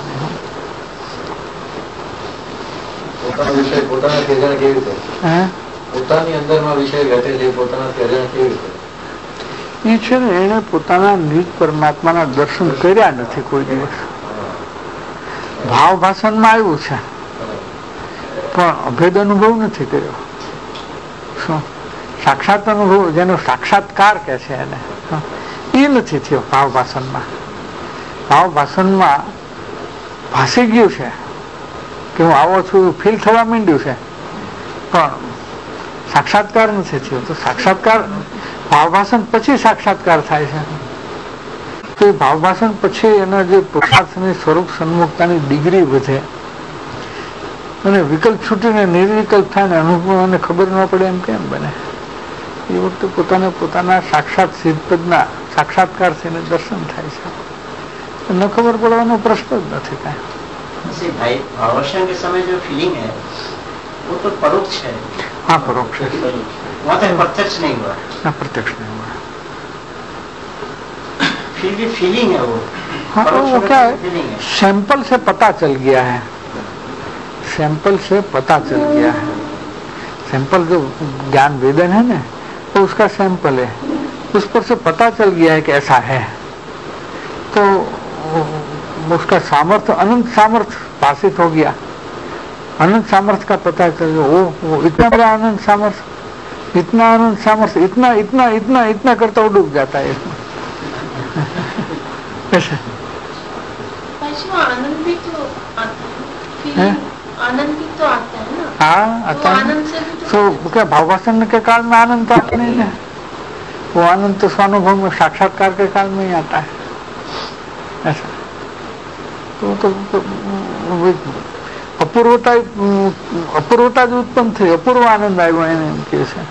[SPEAKER 3] એ છે ને એને પોતાના નિજ પરમાત્માના દર્શન કર્યા નથી કોઈ દિવસ. ભાવ ભાષણમાં આવ્યું છે પણ અભેદ અનુભવ નથી કર્યો. શું સાક્ષાત અનુભવ, જેનો સાક્ષાત્કાર કે છે એને, એ નથી થયો ભાવ ભાષણમાં. ભાવ ભાષણમાં ભાસી ગયું છે કે હું આવો છું ફીલ થવા માંડ્યું છે પણ સાક્ષાત્કાર નથી થયો. તો સાક્ષાત્કાર ભાવ ભાષણ પછી સાક્ષાત્કાર થાય છે. તો એ ભાવ ભાષણ પછી એના જે પુરુષાર્થની સ્વરૂપ સન્મુખતાની ડિગ્રી વધે અને વિકલ્પ છૂટીને નિર્વિકલ્પ થાય ને અનુભવને ખબર ન પડે એમ કેમ બને? એ વખતે પોતાને પોતાના સાક્ષાત સિદ્ધપદના સાક્ષાત્કાર થઈને દર્શન થાય છે. ન ખબર પડવાનો પ્રશ્ન જ નથી કાંઈ.
[SPEAKER 7] भाई भावावर्षण के समय जो फीलिंग है वो तो परोक्ष है.
[SPEAKER 3] हाँ परोक्ष है,
[SPEAKER 7] वहाँ तक प्रत्यक्ष नहीं हुआ.
[SPEAKER 3] ना प्रत्यक्ष नहीं हुआ,
[SPEAKER 7] फिर भी फीलिंग है वो.
[SPEAKER 3] हाँ वो क्या है, सैंपल से पता चल गया है, सैंपल से पता चल गया है. सैंपल जो ज्ञान वेदन है ना वो उसका सैंपल है, उस पर से पता चल गया है कि ऐसा है. तो उसका सामर्थ्य अनंत सामर्थ्य भाषित हो गया. अनंत सामर्थ्य का पता चल गया. वो, वो इतना बड़ा अनंत सामर्थ्य, इतना अनंत सामर्थ्य, इतना इतना इतना इतना करता वो डूब जाता है इसमें.
[SPEAKER 4] आनंद भी तो आता है, आनंद भी तो आता है ना।
[SPEAKER 3] हाँ आता है। तो क्या भाववासन के काल में आनंद तो आता नहीं है, वो आनंद तो स्वानुभव में साक्षात्कार के काल में ही आता है ऐसा। तो, तो, तो अपूर्वता अपूर्वता जो उत्पन्न थी, अपूर्व आनंद આવ્યો એને એમ કહે છે।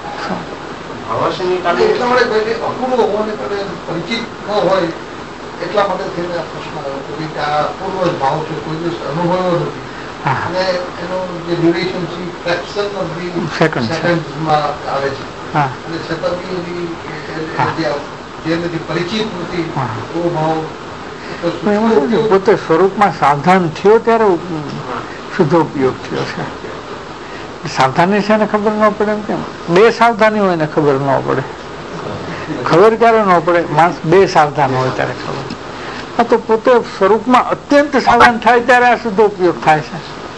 [SPEAKER 2] એટલા માટે અપૂર્વ હોવાને કારણે પરિચિત ન હોય એટલા માટે થઈને આ પ્રશ્ન આવ્યો કે આ અપૂર્વ જ ભાવ છે, કોઈ દિવસ અનુભવ્યો નથી અને એનો જે ડ્યુરેશન છે ફ્રેક્શન ઓફ ધી સેકન્ડ્સમાં આવે છે અને છતાં બી એની જેનાથી પરિચિત નથી એવો ભાવ
[SPEAKER 3] પોતે સ્વરૂપમાં સાવધાન થયો ત્યારે શુદ્ધ ઉપયોગ થયો છે। સાવધાની છે ને ખબર ન પડે એમ કેમ? બે સાવધાની હોય ને ખબર ન પડે, ખબર ક્યારે ન પડે? માણસ બે સાવધાન હોય ત્યારે ખબર। આ તો પોતે સ્વરૂપમાં અત્યંત સાવધાન થાય ત્યારે આ શુદ્ધ ઉપયોગ થાય છે।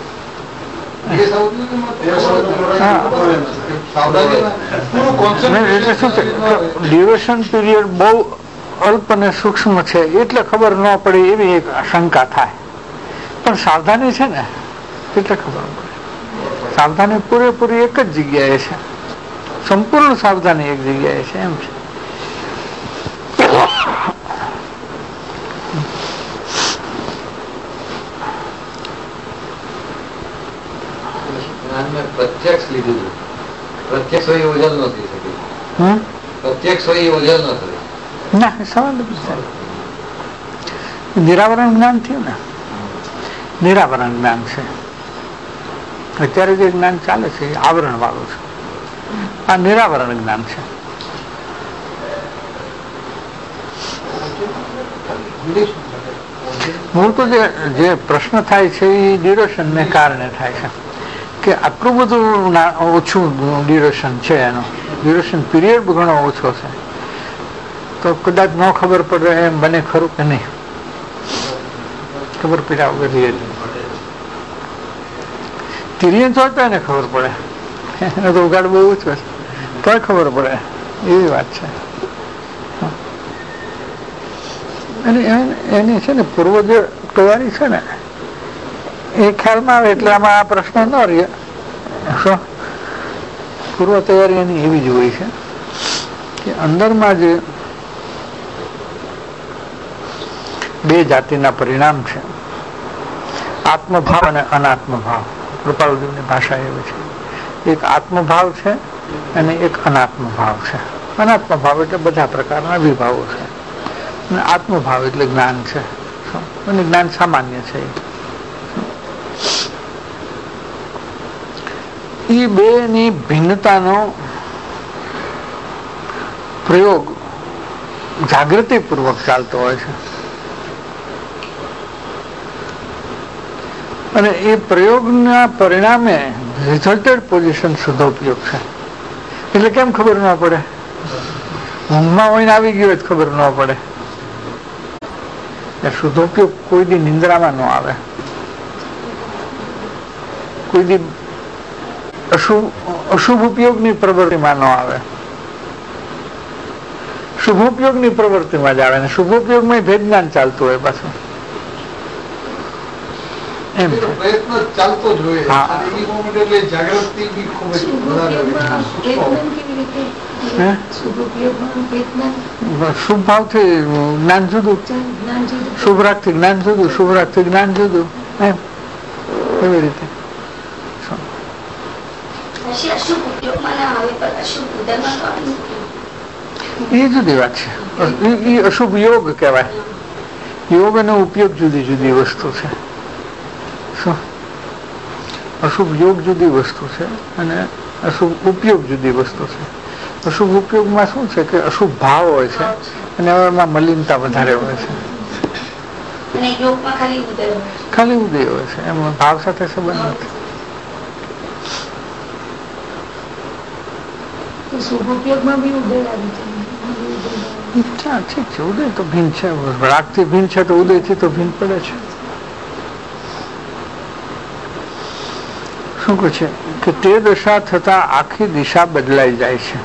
[SPEAKER 3] એટલે શું છે, ડ્યુરેશન પીરિયડ બહુ અલ્પ અને સૂક્ષ્મ છે એટલે ખબર ન પડે એવી એક શંકા થાય, પણ સાવધાની છે ને એટલે ખબર પડે। સાવધાની પૂરેપૂરી એક જ જગ્યાએ છે, સંપૂર્ણ સાવધાની એક જગ્યાએ છે એમ છે।
[SPEAKER 8] પ્રત્યક્ષ લીધું હતું, પ્રત્યક્ષ હોય ઓજલ ન થઈ શકે, પ્રત્યક્ષ હોય ઓજલ ન થયું
[SPEAKER 3] ના, સવાલ નિરાવરણ જ્ઞાન થયું ને, નિરાવરણ જ્ઞાન છે। અત્યારે જે જ્ઞાન ચાલે છે એ આવરણ વાળું છે, આ નિરાવરણ જ્ઞાન છે। મૂળ તો જે પ્રશ્ન થાય છે એ ડ્યુરેશન ને કારણે થાય છે કે આટલું બધું ઓછું ડ્યુરેશન છે, એનો ડ્યુરેશન પીરિયડ ઘણો ઓછો છે, તો કદાચ ન ખબર પડે એમ બને ખરું કે નહીં? ખબર પડ્યા વગર રિયલી તિરિયન હોય તો એને ખબર પડે, એને તો ઉગાડ બહુ ઓછો છે તોય ખબર પડે એવી વાત છે। અને એની છે ને પૂર્વ જે તૈયારી છે ને એ ખ્યાલમાં આવે એટલે આમાં આ પ્રશ્ન ન રહે। શું પૂર્વ તૈયારી એની એવી જ હોય છે કે અંદરમાં જે બે જાતિના પરિણામ છે, આત્મભાવ અને અનાત્મભાવ। કૃપાળુદેવની ભાષા એવી છે, એક આત્મભાવ છે અને એક અનાત્મભાવ છે। અનાત્મભાવ એટલે બધા પ્રકારના વિભાવો છે અને આત્મભાવ એટલે જ્ઞાન છે, અને જ્ઞાન સામાન્ય છે। એ બેની ભિન્નતાનો પ્રયોગ જાગૃતિપૂર્વક ચાલતો હોય છે અને એ પ્રયોગના પરિણામે રિઝલ્ટેડ પોઝિશન શુદ્ધોપયોગ છે। એટલે કેમ ખબર ન પડે? ઊંઘમાં હોય ને આવી ગયો જ ખબર ન પડે। શુદ્ધોપયોગ કોઈ દી નિંદ્રામાં ન આવે, કોઈ દી અશુભ અશુભ ઉપયોગની પ્રવૃત્તિમાં ન આવે, શુભોપયોગની પ્રવૃત્તિમાં જ આવે ને શુભોપયોગમાં ભેદ જ્ઞાન ચાલતું હોય પાછું એમ
[SPEAKER 2] પ્રયત્ન ચાલતો જ હોય અને એ મોમેન્ટ એટલે જાગૃતિ બી ખૂબ જ
[SPEAKER 3] શુભ ભાવથી જ્ઞાન જુદું, શુભ રાખથી જ્ઞાન જુદું, શુભ રાખથી જ્ઞાન જુદું, એમ એવી રીતે એ જુદી વાત છે। એ અશુભ યોગ કહેવાય, યોગ અને ઉપયોગ જુદી જુદી વસ્તુ છે। શું અશુભ યોગ જુદી વસ્તુ છે અને અશુભ ઉપયોગ જુદી વસ્તુ છે। અશુભ ઉપયોગમાં શું છે કે અશુભ ભાવ હોય છે અને એમાં મલિનતા વધારે હોય છે, ખાલી ઉદય હોય છે, એમાં ભાવ સાથે સંબંધ નથી। ઠીક છે, ઉદય તો ભીન છે, રાગથી ભીન છે તો ઉદયથી તો ભીન પડે છે। શું કહે છે કે તે દશા થતા આખી દિશા બદલાઈ જાય છે।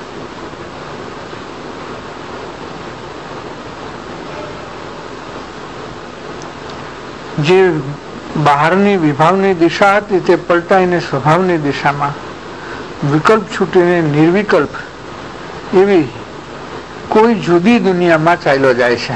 [SPEAKER 3] જે બહારની વિભાવની દિશા હતી તે પલટાઈને સ્વભાવની દિશામાં વિકલ્પ છૂટીને નિર્વિકલ્પ એવી કોઈ જુદી દુનિયામાં ચાલ્યો જાય છે.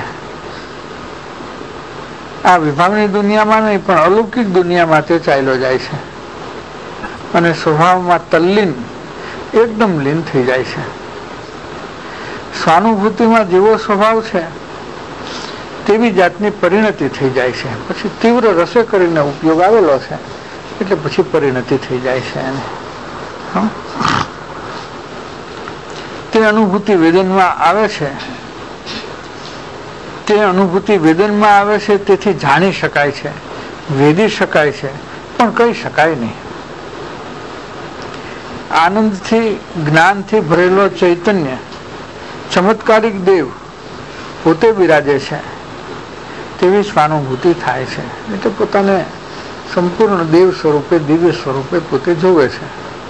[SPEAKER 3] આ વિભાવની દુનિયામાં નહીં પણ અલૌકિક દુનિયામાં તે ચાલ્યો જાય છે અને સ્વભાવમાં તલ્લીન એકદમ લીન થઈ જાય છે. સ્વાનુભૂતિમાં જેવો સ્વભાવ છે તેવી જાતની પરિણતિ થઈ જાય છે. પછી તીવ્ર રસે કરીને ઉપયોગ આવેલો છે એટલે પછી પરિણતિ થઈ જાય છે એને. તે અનુભૂતિ વેદનમાં આવે છે તે અનુભૂતિ વેદનમાં આવે છે તેથી જાણી શકાય છે, વેદી શકાય છે, પણ કહી શકાય નહીં. આનંદથી જ્ઞાનથી ભરેલો ચૈતન્ય ચમત્કારિક દેવ પોતે બિરાજે છે તેવી સ્વાનુભૂતિ થાય છે. એટલે પોતાને સંપૂર્ણ દેવ સ્વરૂપે દિવ્ય સ્વરૂપે પોતે જોવે છે.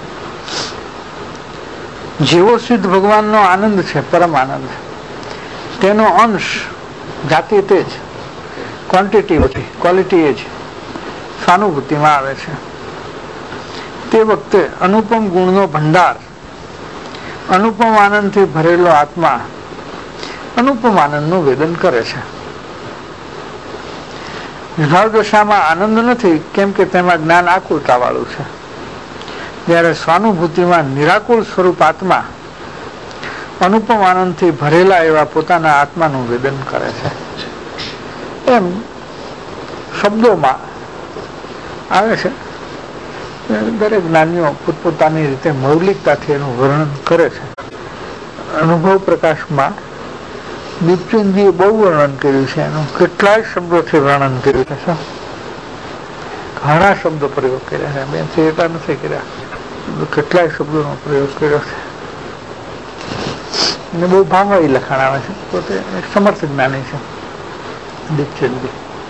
[SPEAKER 3] જેવો સિદ્ધ ભગવાનનો આનંદ છે પરમ આનંદ, તેનો અંશ જાતિ તે જ ક્વોન્ટિટી ક્વોલિટી એ જ સ્વાનુભૂતિમાં આવે છે. તે વખતે અનુપમ ગુણનો ભંડાર, અનુપમ આનંદથી ભરેલો આત્મા અનુપમ આનંદનું વેદન કરે છે. વિભાવ દશામાં આનંદ નથી, કેમ કે તેમાં જ્ઞાન આકુલતા વાળું છે. જ્યારે સ્વાનુભૂતિમાં નિરાકુળ સ્વરૂપ આત્મા અનુપમ આનંદથી ભરેલા એવા પોતાના આત્માનું વેદન કરે છે. એમ શબ્દોમાં આવે છે. દરેક જ્ઞાનીઓ પોતપોતાની રીતે મૌલિકતાથી એનું વર્ણન કરે છે. અનુભવ પ્રકાશમાં દીપચંદજીએ બહુ વર્ણન કર્યું છે એનું. કેટલાય શબ્દોથી વર્ણન કર્યું છે. ઘણા શબ્દો પ્રયોગ કર્યા છે. બેન એટલા નથી કર્યા, કેટલાય શબ્દોનો પ્રયોગ કર્યો છે. એને બહુ ભાવવાળી લખાણ આવે છે. પોતે એક સમર્થ જ્ઞાની છે દીપચંદજી.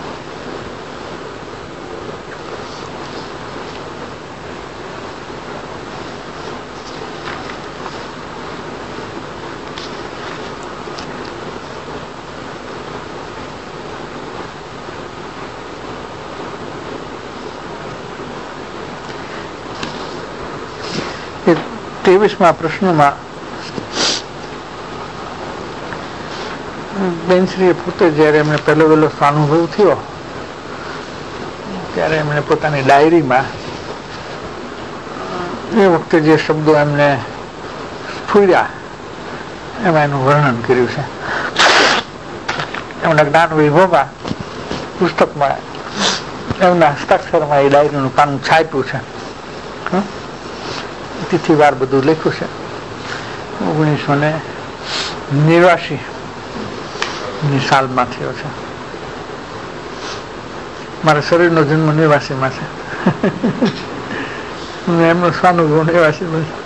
[SPEAKER 3] ત્રેવીસમાં પ્રશ્નમાં બેનશ્રીએ પોતે જયારે એમને પહેલો વહેલો સ્વાનુભવ થયો ત્યારે એમણે પોતાની ડાયરીમાં એ વખતે જે શબ્દો એમને સ્ફુર્યા એમાં એનું વર્ણન કર્યું છે. એમના જ્ઞાન વૈભવમાં પુસ્તકમાં એમના હસ્તાક્ષરમાં એ ડાયરીનું પાનું છાપ્યું છે. તિથિવાર બધું લખ્યું છે. ઓગણીસો ને નેવ્યાસી ની સાલમાં થયો છે. મારા શરીરનો જન્મ નેવ્યાસીમાં છે. એમનો સ્વાનુભવ નેવ્યાસીમાં છે.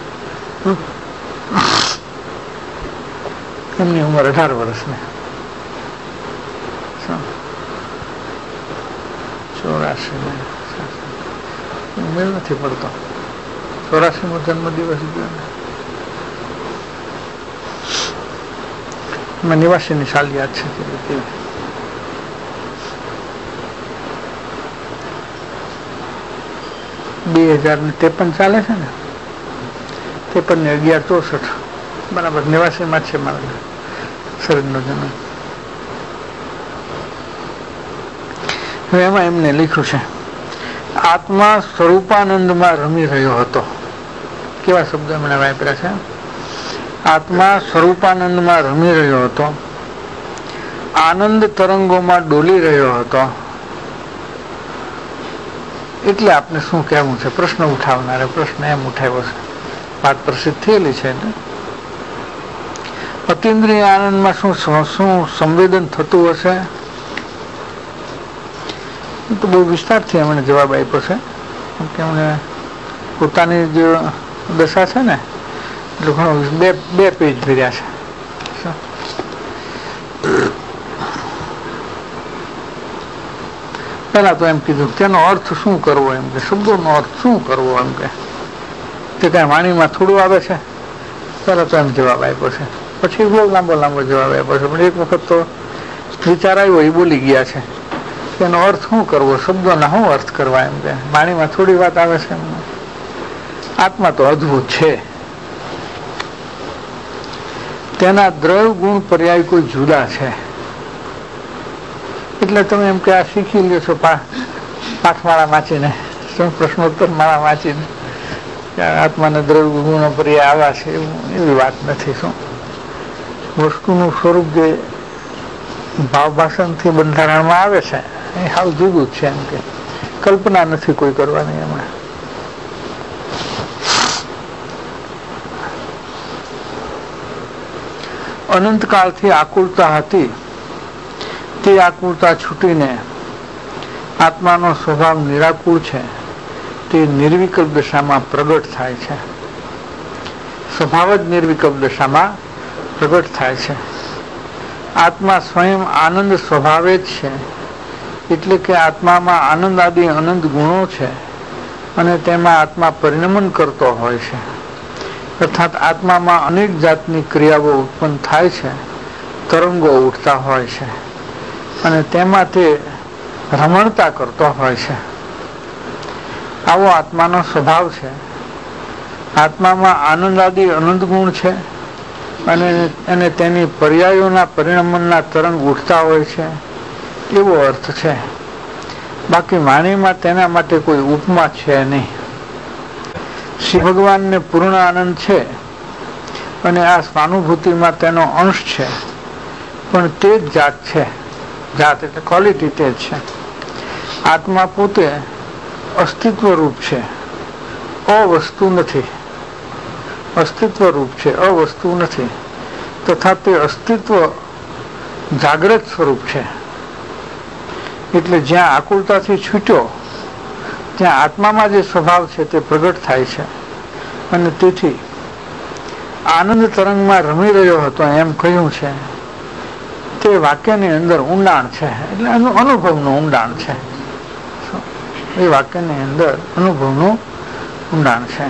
[SPEAKER 3] એમની ઉંમર અઢાર વર્ષની. ચોરાસી મેળ નથી પડતો. ચોરાસી મો જન્મ દિવસ નિવાસી ની સાલ યાદ છે. બે હજાર ને ત્રેપન ચાલે છે ને, ત્રેપન ને અગિયાર ચોસઠ બરાબર નિવાસી માં છે મારા શરીર નો જન્મ. હવે એમાં એમને લખ્યું છે આત્મા સ્વરૂપાનંદમાં રમી રહ્યો હતો. કેવા શબ્દો એમણે વાપર્યા છે? આત્મા સ્વરૂપાનંદમાં રમી રહ્યો હતો, આનંદ તરંગોમાં ડોલી રહ્યો હતો. એટલે આપને શું કહેવું છે? પ્રશ્ન ઉઠાવનારે પ્રશ્ન એમ ઉઠાવ્યો છે, વાત પ્રસિદ્ધ થયેલી છે. અતિન્દ્રિય આનંદમાં શું શું સંવેદન થતું હશે? તો બહુ વિસ્તારથી એમણે જવાબ આપ્યો છે કે એમણે પોતાની જે દશા છે ને એટલે ઘણો બે બે પેજ ભર્યા છે. પહેલા તો એમ કીધું તેનો અર્થ શું કરવો, એમ કે શબ્દોનો અર્થ શું કરવો, એમ કે તે કઈ વાણીમાં થોડું આવે છે. પહેલા તો એમ જવાબ આપ્યો છે, પછી બહુ લાંબો લાંબો જવાબ આપ્યો છે. પણ એક વખત તો વિચાર આવ્યો એ બોલી ગયા છે. કે એનો અર્થ શું કરવો, શબ્દોના શું અર્થ કરવા, એમ કે વાણીમાં થોડી વાત આવે છે. આત્મા તો અદભુત છે, તેના દ્રવ્ય ગુણ પર્યાય કોઈ જુદા છે. એટલે તમે એમ કે આ શીખી લ્યો છો પાઠમાળા વાંચીને, પ્રશ્નોત્તર માળા વાંચીને આત્માના દ્રવ્ય ગુણો પર્યાય આવા છે, એવી વાત નથી. શું વસ્તુનું સ્વરૂપ જે ભાવ ભાષણથી બંધારણમાં આવે છે એ હાવ જુદું જ છે. એમ કે કલ્પના નથી કોઈ કરવાની એમાં. અનંતકાળથી આકુલતા હતી, તે આકુલતા છૂટીને આત્માનો સ્વભાવ નિરાકુળ છે, તે નિર્વિકલ્પ દશામાં પ્રગટ થાય છે. સ્વભાવ જ નિર્વિકલ્પ દશામાં પ્રગટ થાય છે. આત્મા સ્વયં આનંદ સ્વભાવે જ છે, એટલે કે આત્મામાં આનંદ આદિ અનંત ગુણો છે અને તેમાં આત્મા પરિણમન કરતો હોય છે. અર્થાત આત્મામાં અનેક જાતની ક્રિયાઓ ઉત્પન્ન થાય છે, તરંગો ઉઠતા હોય છે અને તેમાં તે રમણતા કરતો હોય છે. આવો આત્માનો સ્વભાવ છે. આત્મામાં આનંદ આદિ અનંત ગુણ છે અને અને તેની પર્યાયોના પરિણમનના તરંગ ઉઠતા હોય છે, એવો અર્થ છે. બાકી વાણીમાં તેના માટે કોઈ ઉપમા છે નહીં. શ્રી ભગવાનને પૂર્ણ આનંદ છે અને આ સ્વાનુભૂતિમાં તેનો અંશ છે, પણ તે જ જાત છે. જાત એટલે ક્વોલિટી તે જ છે. આત્મા પોતે અસ્તિત્વ રૂપ છે, અવસ્તુ નથી. અસ્તિત્વ રૂપ છે, અવસ્તુ નથી. તથા તે અસ્તિત્વ જાગ્રત સ્વરૂપ છે. એટલે જ્યાં આકુલતાથી છૂટ્યો ત્યાં આત્મામાં જે સ્વભાવ છે તે પ્રગટ થાય છે અને તેથી આનંદ તરંગમાં રમી રહ્યો હતો એમ કહ્યું છે. તે વાક્યની અંદર ઊંડાણ છે, એટલે અનુભવનું ઊંડાણ છે. એ વાક્યની અંદર અનુભવનું ઊંડાણ છે.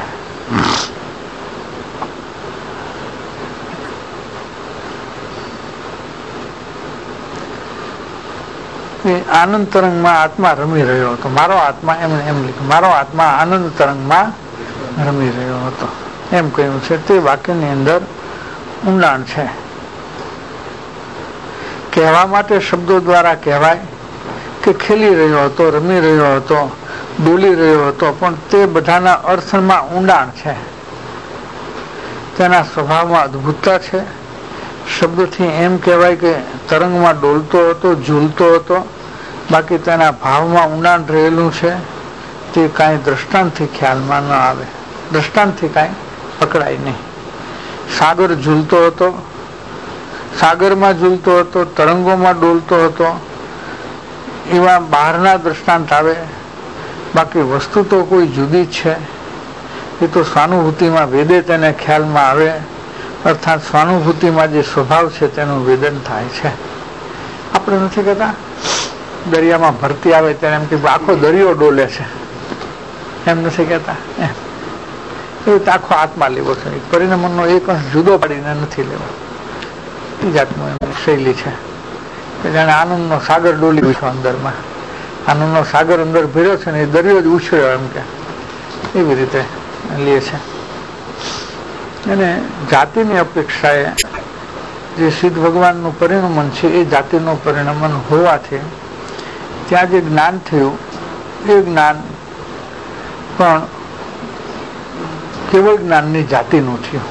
[SPEAKER 3] એ આનંદ તરંગમાં આત્મા રમી રહ્યો હતો. મારો આત્મા એમ એમ લીધું, મારો આત્મા આનંદ તરંગમાં રમી રહ્યો હતો એમ કહ્યું છે. તે વાક્યની અંદર ઊંડાણ છે. કહેવા માટે શબ્દો દ્વારા કહેવાય કે ખેલી રહ્યો હતો, રમી રહ્યો હતો, ડોલી રહ્યો હતો, પણ તે બધાના અર્થમાં ઊંડાણ છે. તેના સ્વભાવમાં અદભુતતા છે. શબ્દથી એમ કહેવાય કે તરંગમાં ડોલતો હતો, ઝૂલતો હતો, બાકી તેના ભાવમાં ઊંડાણ રહેલું છે. તે કાંઈ દ્રષ્ટાંતથી ખ્યાલમાં ન આવે, દ્રષ્ટાંતથી કાંઈ પકડાય નહીં. સાગર ઝૂલતો હતો, સાગરમાં ઝૂલતો હતો, તરંગોમાં ડોલતો હતો, એવા બહારના દ્રષ્ટાંત આવે. બાકી વસ્તુ તો કોઈ જુદી જ છે. એ તો સ્વાનુભૂતિમાં વેદે તેને ખ્યાલમાં આવે, અર્થાત સ્વાનુભૂતિમાં જે સ્વભાવ છે તેનું વેદન થાય છે. આપણે નથી કહેતા દરિયામાં ભરતી આવે ત્યારે એમ કે આખો દરિયો ડોલે છે, એમ નથી કહેતા. એવી તો આખો આત્મા લેવો છે, પરિણમનનો એક અંશ જુદો પાડીને નથી લેવો. એ જાતનું એમ શૈલી છે કે જાણે આનંદનો સાગર ડોલી ગયો અંદરમાં, આનંદનો સાગર અંદર ભર્યો છે ને એ દરિયો જ ઉછળ્યો એમ કે એવી રીતે લે છે. અને જાતિની અપેક્ષાએ જે સિદ્ધ ભગવાનનું પરિણમન છે એ જાતિનું પરિણમન હોવાથી ત્યાં જે જ્ઞાન થયું એ જ્ઞાન પણ કેવળ જ્ઞાનની જાતિનું થયું.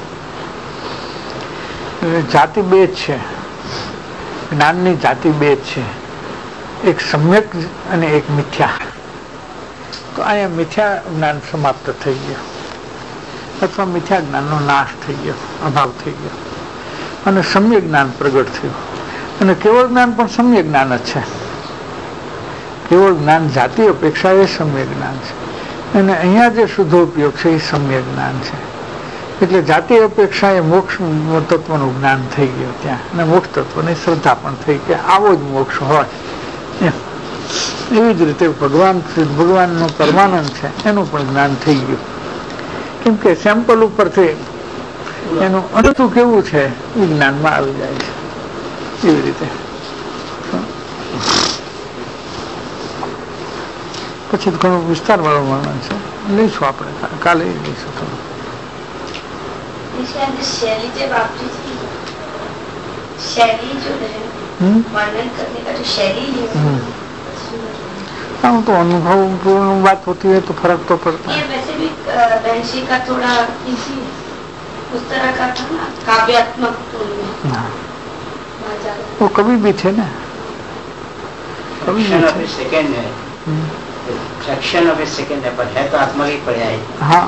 [SPEAKER 3] જાતિ બે જ છે, જ્ઞાનની જાતિ બે જ છે, એક સમ્યક અને એક મિથ્યા. તો અહીંયા મિથ્યા જ્ઞાન સમાપ્ત થઈ ગયો અથવા મિથ્યા જ્ઞાનનો નાશ થઈ ગયો, અભાવ થઈ ગયો અને સમ્યક જ્ઞાન પ્રગટ થયું. અને કેવળ જ્ઞાન પણ સમ્યક જ્ઞાન જ છે. કેવળ જ્ઞાન જાતિ અપેક્ષા એ સમ્યક જ્ઞાન છે અને અહીંયા જે શુદ્ધોપયોગ છે એ સમ્યક જ્ઞાન છે. એટલે જાતિ અપેક્ષા એ મોક્ષ તત્વનું જ્ઞાન થઈ ગયું ત્યાં, અને મોક્ષ તત્વની શ્રદ્ધા પણ થઈ કે આવો જ મોક્ષ હોય. એવી જ રીતે ભગવાન ભગવાનનું પરમાનંદ છે એનું પણ જ્ઞાન થઈ ગયું. કેમ કે સેમ્પલ ઉપરથી એનું અનંતું કેવું છે એ જ્ઞાનમાં આવી જાય છે. એવી રીતે પછી ઘણું વિસ્તાર વાળું વર્ણન છે, લઈશું આપણે કાલે લઈશું થોડું.
[SPEAKER 5] शैली जब आपकी शैली जो है वर्णन करने का जो शैली है
[SPEAKER 3] हाँ तो अनुभव पूर्ण बात होती है तो फर्क तो पड़ता है.
[SPEAKER 5] ये वैसे भी बहनशी का थोड़ा इसी उस तरह का था ना, काव्यात्मक टोन में.
[SPEAKER 3] हाँ वो कभी भी थे ना, कभी भी थे.
[SPEAKER 7] सेकंड है, फ्रैक्शन ऑफ ए सेकंड है, पर है तो आत्मा की पर्याय.
[SPEAKER 3] हाँ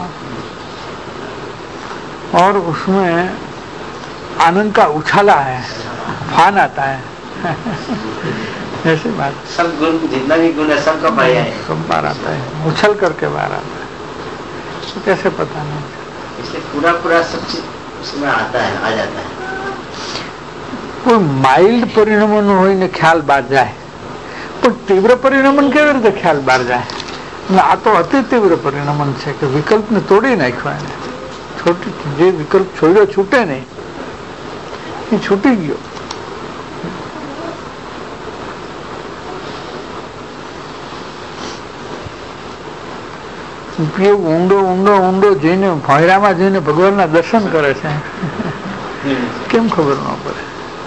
[SPEAKER 3] और उसमें आनंद का उछाला है, फान आता है ऐसी बात.
[SPEAKER 7] सब गुण जितना भी गुण है सबका पर्याय है,
[SPEAKER 3] सब बाहर आता है, उछल करके बाहर आता है. तो कैसे पता नहीं,
[SPEAKER 7] इसलिए पूरा पूरा सब चीज उसमें आता है, आ जाता है.
[SPEAKER 3] કોઈ માઇલ્ડ પરિણામોનું હોય ને ખ્યાલ બહાર જાય, પણ તીવ્ર પરિણામન કેવી રીતે ખ્યાલ બહાર જાય? આ તો અતિ તીવ્ર પરિણામન છે કે વિકલ્પને તોડી નાખ્યો એને. છોટી જે વિકલ્પ છોડ્યો છૂટે નહીં એ છૂટી ગયો. ઉપયોગ ઊંડો ઊંડો ઊંડો જઈને ભોયરામાં જઈને ભગવાનના દર્શન કરે છે, કેમ ખબર ન પડે?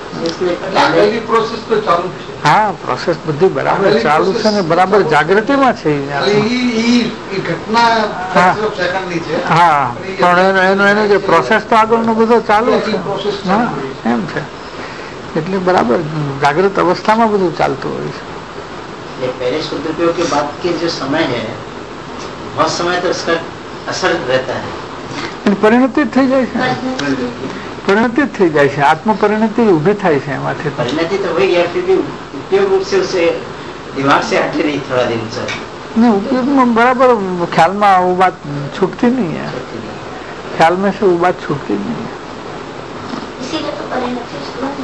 [SPEAKER 3] હા પ્રોસેસ બધી બરાબર ચાલુ છે ને બરાબર જાગૃતિમાં છે. હા પણ એનો એનો જે પ્રોસેસ તો આગળનો બધો ચાલુ છે. હા એમ છે, એટલે બરાબર જાગૃત અવસ્થામાં બધું ચાલતું હોય છે.
[SPEAKER 7] ये पहले शुद्ध उपयोग के बाद के जो समय है बहुत समय तो उसका असर रहता है.
[SPEAKER 3] પરિણતિ થઈ જાય છે, પરિણતિ થઈ જાય છે, આત્મ પરિણતિ ઉભી થાય છે એમાંથી.
[SPEAKER 7] परिणति तो हुई है, फिर भी उपयोग रूप से उसे दिमाग से हटे नहीं थोड़ा दिन से.
[SPEAKER 3] नहीं उपयोगમાં બરાબર ખ્યાલમાં वो बात छूटती नहीं है, ख्याल में से वो बात छूटती नहीं है.
[SPEAKER 5] इसीलिए तो परिणति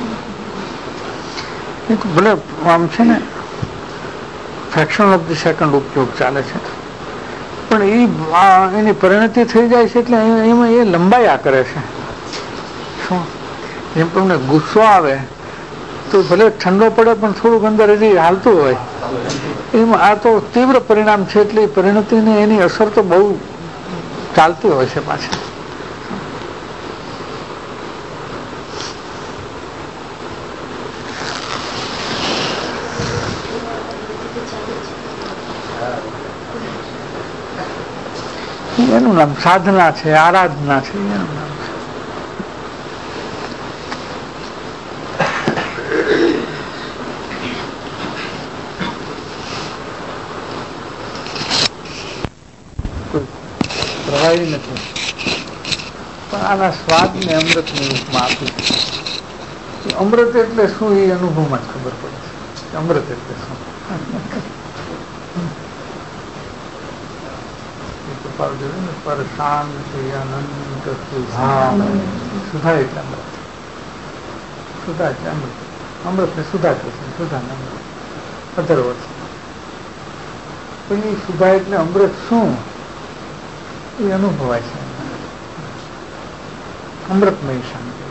[SPEAKER 3] એ તો ભલે આમ છે ને ફ્રેક્શન ઓફ ધ સેકન્ડ ઉપયોગ ચાલે છે, પણ એ એની પરિણતિ થઈ જાય છે એટલે એમાં એ લંબાયા કરે છે. શું જેમ તમને ગુસ્સો આવે તો ભલે ઠંડો પડે પણ થોડુંક અંદર હજી હાલતું હોય, એમાં આ તો તીવ્ર પરિણામ છે એટલે પરિણતિને એની અસર તો બહુ ચાલતી હોય છે પાછી. એનું નામ સાધના છે, આરાધના છે, એનું નામ છે. પ્રવાહી નથી પણ આના સ્વાદને અમૃતની રૂપમાં આપી છે. અમૃત એટલે શું એ અનુભવમાં જ ખબર પડે છે અમૃત એટલે શું. પર શાંતિ અનંત સુધા, સુધા એટલે અમૃત, સુધા એટલે અમૃત, અમૃત ને સુધા કહે છે, સુધા ને અમૃત અધર વર્ષ. પણ એ સુધા એટલે અમૃત શું એ અનુભવાય છે, અમૃતમય શાંતિ.